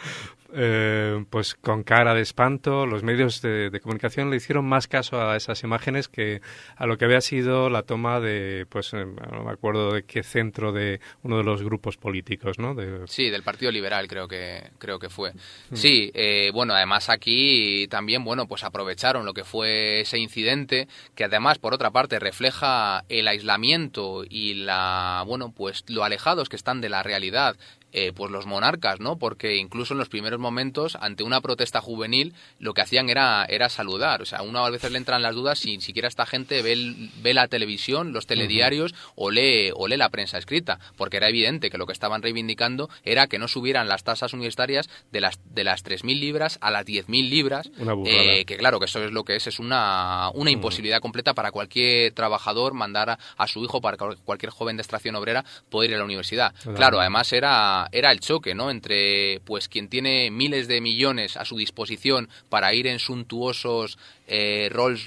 pues con cara de espanto. Los medios de comunicación le hicieron más caso a esas imágenes que a lo que había sido la toma de, pues no me acuerdo de qué centro de uno de los grupos políticos, ¿no? Sí, del Partido Liberal creo que fue. Sí, bueno, además aquí también, bueno, pues aprovecharon lo que fue ese incidente, que además, por otra parte, refleja el aislamiento y pues lo alejados que están de la realidad pues los monarcas, ¿no? Porque incluso en los primeros momentos, ante una protesta juvenil, lo que hacían era saludar. O sea, uno a veces le entran las dudas si siquiera esta gente ve la televisión, los telediarios, o lee la prensa escrita, porque era evidente que lo que estaban reivindicando era que no subieran las tasas universitarias de las 3.000 libras a las 10.000 libras, que claro, que eso es lo que es una imposibilidad completa para cualquier trabajador mandar a su hijo, para cualquier joven de extracción obrera, poder ir a la universidad. Claro, además era era el choque, ¿no? Entre pues quien tiene miles de millones a su disposición para ir en suntuosos Rolls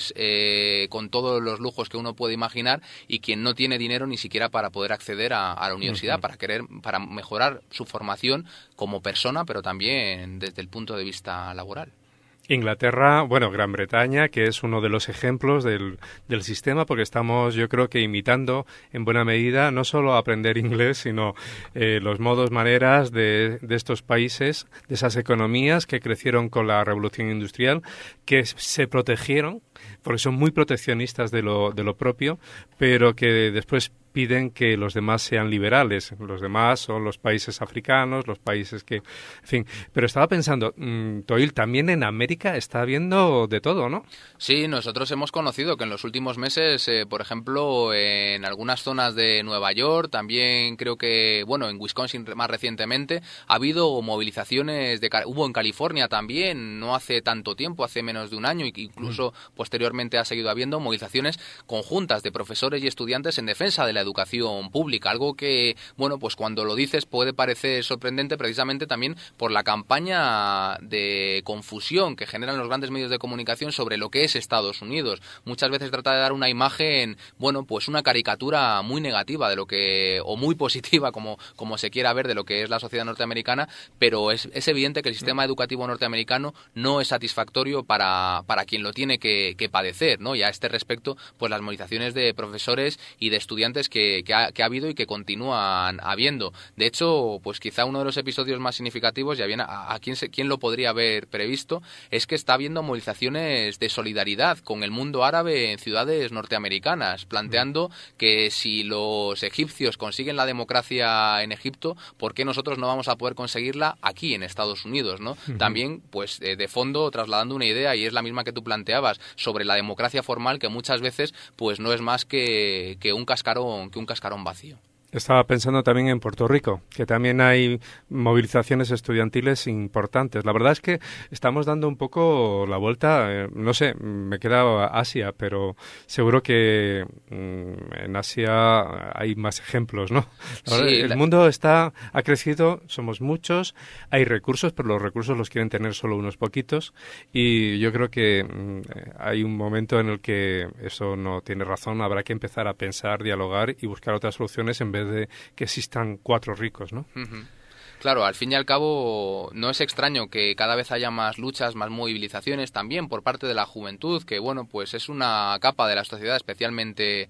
Royce con todos los lujos que uno puede imaginar, y quien no tiene dinero ni siquiera para poder acceder a la universidad, para mejorar su formación como persona, pero también desde el punto de vista laboral. Inglaterra, bueno, Gran Bretaña, que es uno de los ejemplos del sistema, porque estamos, yo creo que imitando en buena medida no solo aprender inglés, sino los modos, maneras de estos países, de esas economías que crecieron con la revolución industrial, que se protegieron, porque son muy proteccionistas de lo propio, pero que después piden que los demás sean liberales. Los demás son los países africanos, los países que... En fin, pero estaba pensando, Toil, también en América está habiendo de todo, ¿no? Sí, nosotros hemos conocido que en los últimos meses, por ejemplo, en algunas zonas de Nueva York, también creo que, bueno, en Wisconsin más recientemente, ha habido movilizaciones, hubo en California también, no hace tanto tiempo, hace menos de un año, y incluso posteriormente ha seguido habiendo movilizaciones conjuntas de profesores y estudiantes en defensa de la educación pública, algo que, bueno, pues cuando lo dices puede parecer sorprendente, precisamente también por la campaña de confusión que generan los grandes medios de comunicación sobre lo que es Estados Unidos. Muchas veces trata de dar una imagen, bueno, pues una caricatura muy negativa de lo que, o muy positiva, como se quiera ver, de lo que es la sociedad norteamericana, pero es evidente que el sistema educativo norteamericano no es satisfactorio para quien lo tiene que padecer, ¿no? Y a este respecto, pues las movilizaciones de profesores y de estudiantes que ha habido y que continúan habiendo. De hecho, pues quizá uno de los episodios más significativos, ya bien a quién lo podría haber previsto, es que está habiendo movilizaciones de solidaridad con el mundo árabe en ciudades norteamericanas, planteando que si los egipcios consiguen la democracia en Egipto, ¿por qué nosotros no vamos a poder conseguirla aquí en Estados Unidos, ¿no? También, pues de fondo, trasladando una idea, y es la misma que tú planteabas, sobre la democracia formal, que muchas veces pues no es más que un cascarón vacío. Estaba pensando también en Puerto Rico, que también hay movilizaciones estudiantiles importantes. La verdad es que estamos dando un poco la vuelta, no sé, me queda Asia, pero seguro que en Asia hay más ejemplos, ¿no? El mundo ha crecido, somos muchos, hay recursos, pero los recursos los quieren tener solo unos poquitos, y yo creo que hay un momento en el que eso no tiene razón, habrá que empezar a pensar, dialogar y buscar otras soluciones en vez de que existan 4 ricos, ¿no? Claro, al fin y al cabo no es extraño que cada vez haya más luchas, más movilizaciones también por parte de la juventud, que bueno, pues es una capa de la sociedad especialmente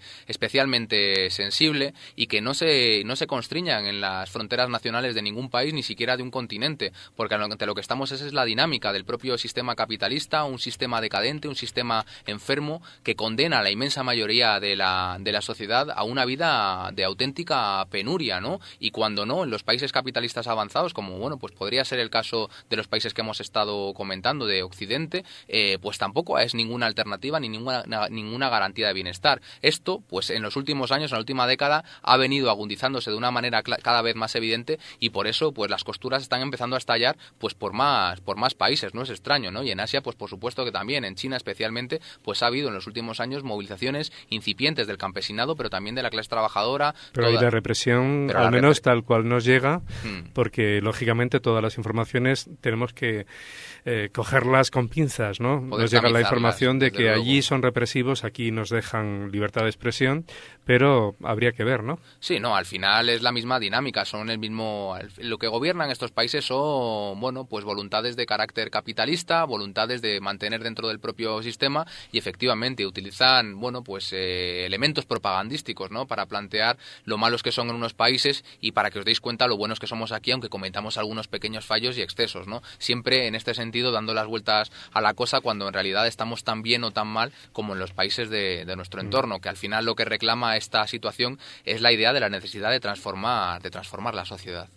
sensible, y que no se constriñan en las fronteras nacionales de ningún país, ni siquiera de un continente, porque ante lo que estamos es la dinámica del propio sistema capitalista, un sistema decadente, un sistema enfermo que condena a la inmensa mayoría de la sociedad a una vida de auténtica penuria, ¿no? Y cuando no, en los países capitalistas avanzados, como bueno, pues podría ser el caso de los países que hemos estado comentando de Occidente, pues tampoco es ninguna alternativa ni ninguna garantía de bienestar. Esto, pues en los últimos años, en la última década, ha venido agudizándose de una manera cada vez más evidente, y por eso pues las costuras están empezando a estallar pues por más países, no es extraño, ¿no? Y en Asia, pues por supuesto que también, en China especialmente, pues ha habido en los últimos años movilizaciones incipientes del campesinado, pero también de la clase trabajadora. Pero hay de represión, al menos tal cual nos llega, porque lógicamente todas las informaciones tenemos que cogerlas con pinzas, ¿no? Nos llega la información de que allí son represivos, aquí nos dejan libertad de expresión, pero habría que ver, ¿no? Sí, no, al final es la misma dinámica, son lo que gobiernan estos países son, bueno, pues voluntades de carácter capitalista, voluntades de mantener dentro del propio sistema, y efectivamente utilizan, bueno, pues elementos propagandísticos, ¿no? Para plantear lo malos que son en unos países y para que os deis cuenta lo buenos que somos aquí, aunque cometamos algunos pequeños fallos y excesos, ¿no? Siempre en este sentido dando las vueltas a la cosa, cuando en realidad estamos tan bien o tan mal como en los países de nuestro entorno, que al final lo que reclama esta situación es la idea de la necesidad de transformar la sociedad.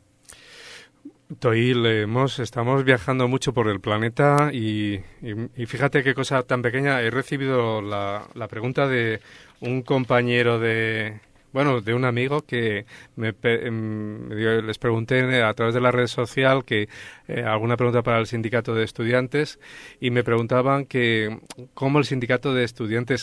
Toil, estamos viajando mucho por el planeta y fíjate qué cosa tan pequeña. He recibido la pregunta de un compañero de un amigo que les pregunté a través de la red social que alguna pregunta para el sindicato de estudiantes, y me preguntaban que cómo el sindicato de estudiantes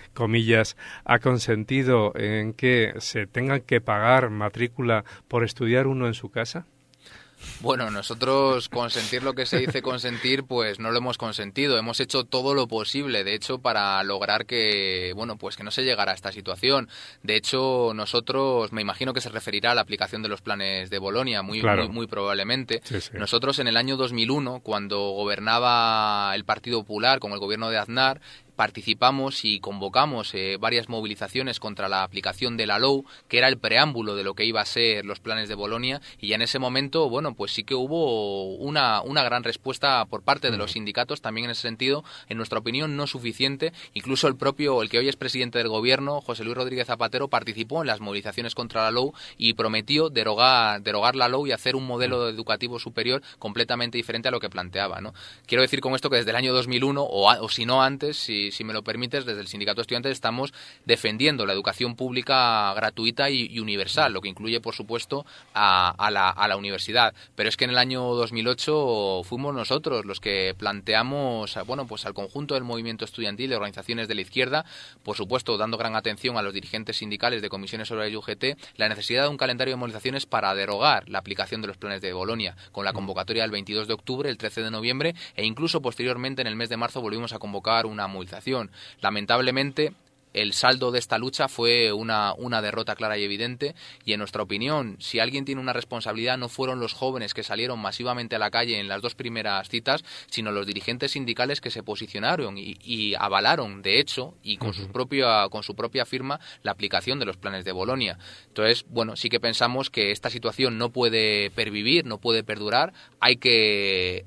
comillas, ha consentido en que se tengan que pagar matrícula por estudiar uno en su casa? Bueno, nosotros consentir lo que se dice consentir, pues no lo hemos consentido. Hemos hecho todo lo posible, de hecho, para lograr que, bueno, pues que no se llegara a esta situación. De hecho, nosotros, me imagino que se referirá a la aplicación de los planes de Bolonia, muy probablemente. Sí, sí. Nosotros en el año 2001, cuando gobernaba el Partido Popular con el gobierno de Aznar, participamos y convocamos varias movilizaciones contra la aplicación de la LOU, que era el preámbulo de lo que iba a ser los planes de Bolonia, y ya en ese momento, bueno, pues sí que hubo una gran respuesta por parte de los sindicatos, también en ese sentido, en nuestra opinión, no suficiente. Incluso el que hoy es presidente del gobierno, José Luis Rodríguez Zapatero, participó en las movilizaciones contra la LOU y prometió derogar la LOU y hacer un modelo educativo superior completamente diferente a lo que planteaba, ¿no? Quiero decir con esto que desde el año 2001, o si no antes, si me lo permites, desde el Sindicato de Estudiantes estamos defendiendo la educación pública gratuita y universal, lo que incluye, por supuesto, a la universidad. Pero es que en el año 2008 fuimos nosotros los que planteamos, bueno, pues al conjunto del movimiento estudiantil, de organizaciones de la izquierda, por supuesto, dando gran atención a los dirigentes sindicales de comisiones obreras y UGT, la necesidad de un calendario de movilizaciones para derogar la aplicación de los planes de Bolonia, con la convocatoria del 22 de octubre, el 13 de noviembre, e incluso posteriormente en el mes de marzo volvimos a convocar una movilización. Lamentablemente, el saldo de esta lucha fue una derrota clara y evidente, y en nuestra opinión, si alguien tiene una responsabilidad, no fueron los jóvenes que salieron masivamente a la calle en las dos primeras citas, sino los dirigentes sindicales que se posicionaron y avalaron, de hecho, y con su propia firma, la aplicación de los planes de Bolonia. Entonces, bueno, sí que pensamos que esta situación no puede pervivir, no puede perdurar, hay que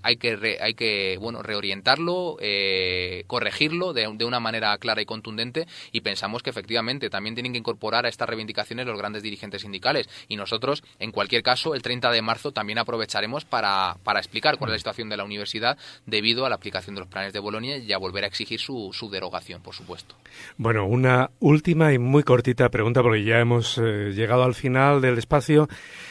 reorientarlo, corregirlo de una manera clara y contundente, y pensamos que efectivamente también tienen que incorporar a estas reivindicaciones los grandes dirigentes sindicales, y nosotros, en cualquier caso, el 30 de marzo también aprovecharemos para explicar cuál es la situación de la universidad debido a la aplicación de los planes de Bolonia y a volver a exigir su derogación, por supuesto. Bueno, una última y muy cortita pregunta, porque ya hemos llegado al final del espacio.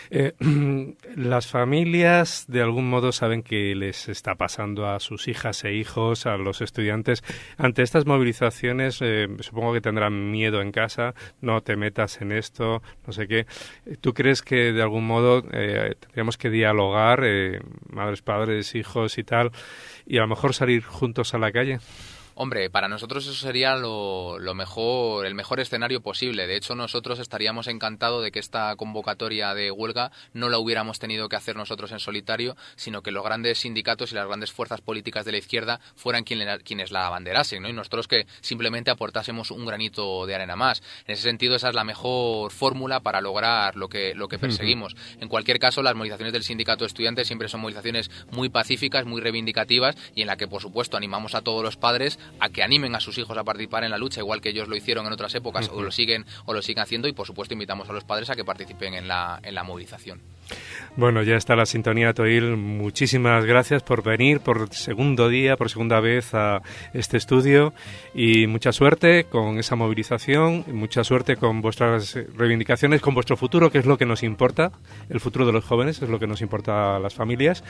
Las familias de algún modo saben qué les está pasando a sus hijas e hijos, a los estudiantes. Ante estas movilizaciones, supongo que tendrán miedo en casa, no te metas en esto, no sé qué. ¿Tú crees que de algún modo tendríamos que dialogar, madres, padres, hijos y tal, y a lo mejor salir juntos a la calle? Hombre, para nosotros eso sería el mejor escenario posible. De hecho, nosotros estaríamos encantados de que esta convocatoria de huelga no la hubiéramos tenido que hacer nosotros en solitario, sino que los grandes sindicatos y las grandes fuerzas políticas de la izquierda fueran quienes la abanderasen, ¿no? Y nosotros que simplemente aportásemos un granito de arena más. En ese sentido, esa es la mejor fórmula para lograr lo que perseguimos. En cualquier caso, las movilizaciones del sindicato de estudiantes siempre son movilizaciones muy pacíficas, muy reivindicativas, y en la que, por supuesto, animamos a todos los padres a que animen a sus hijos a participar en la lucha, igual que ellos lo hicieron en otras épocas, o lo siguen haciendo, y por supuesto invitamos a los padres a que participen en la movilización. Bueno, ya está la sintonía, Toil. Muchísimas gracias por venir por segunda vez a este estudio, y mucha suerte con esa movilización, mucha suerte con vuestras reivindicaciones, con vuestro futuro, que es lo que nos importa. El futuro de los jóvenes es lo que nos importa a las familias,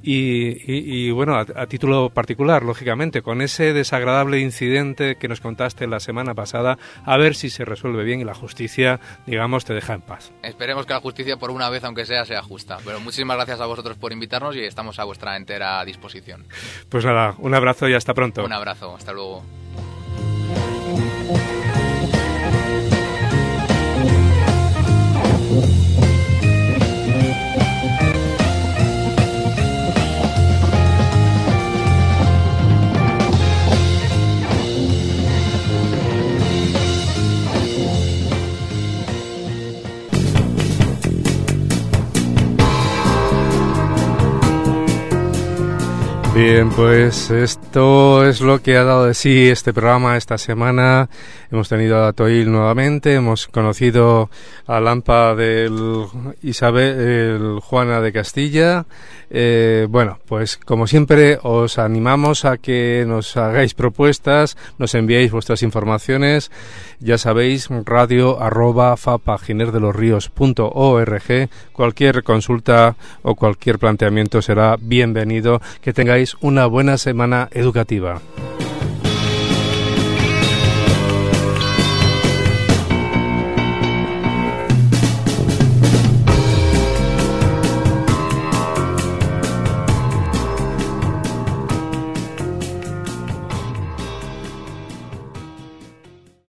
y bueno, a título particular, lógicamente, con ese desagradable incidente que nos contaste la semana pasada, a ver si se resuelve bien y la justicia, digamos, te deja en paz. Esperemos que la justicia, por una vez, aunque sea justa. Pero muchísimas gracias a vosotros por invitarnos y estamos a vuestra entera disposición. Pues nada, un abrazo y hasta pronto. Un abrazo, hasta luego. Bien, pues esto es lo que ha dado de sí este programa esta semana. Hemos tenido a Toil nuevamente, hemos conocido a Lampa del Isabel Juana de Castilla. Bueno, pues como siempre os animamos a que nos hagáis propuestas, nos enviéis vuestras informaciones. Ya sabéis, radio@fapaginerdelosrios.org. Cualquier consulta o cualquier planteamiento será bienvenido. Que tengáis una buena semana educativa.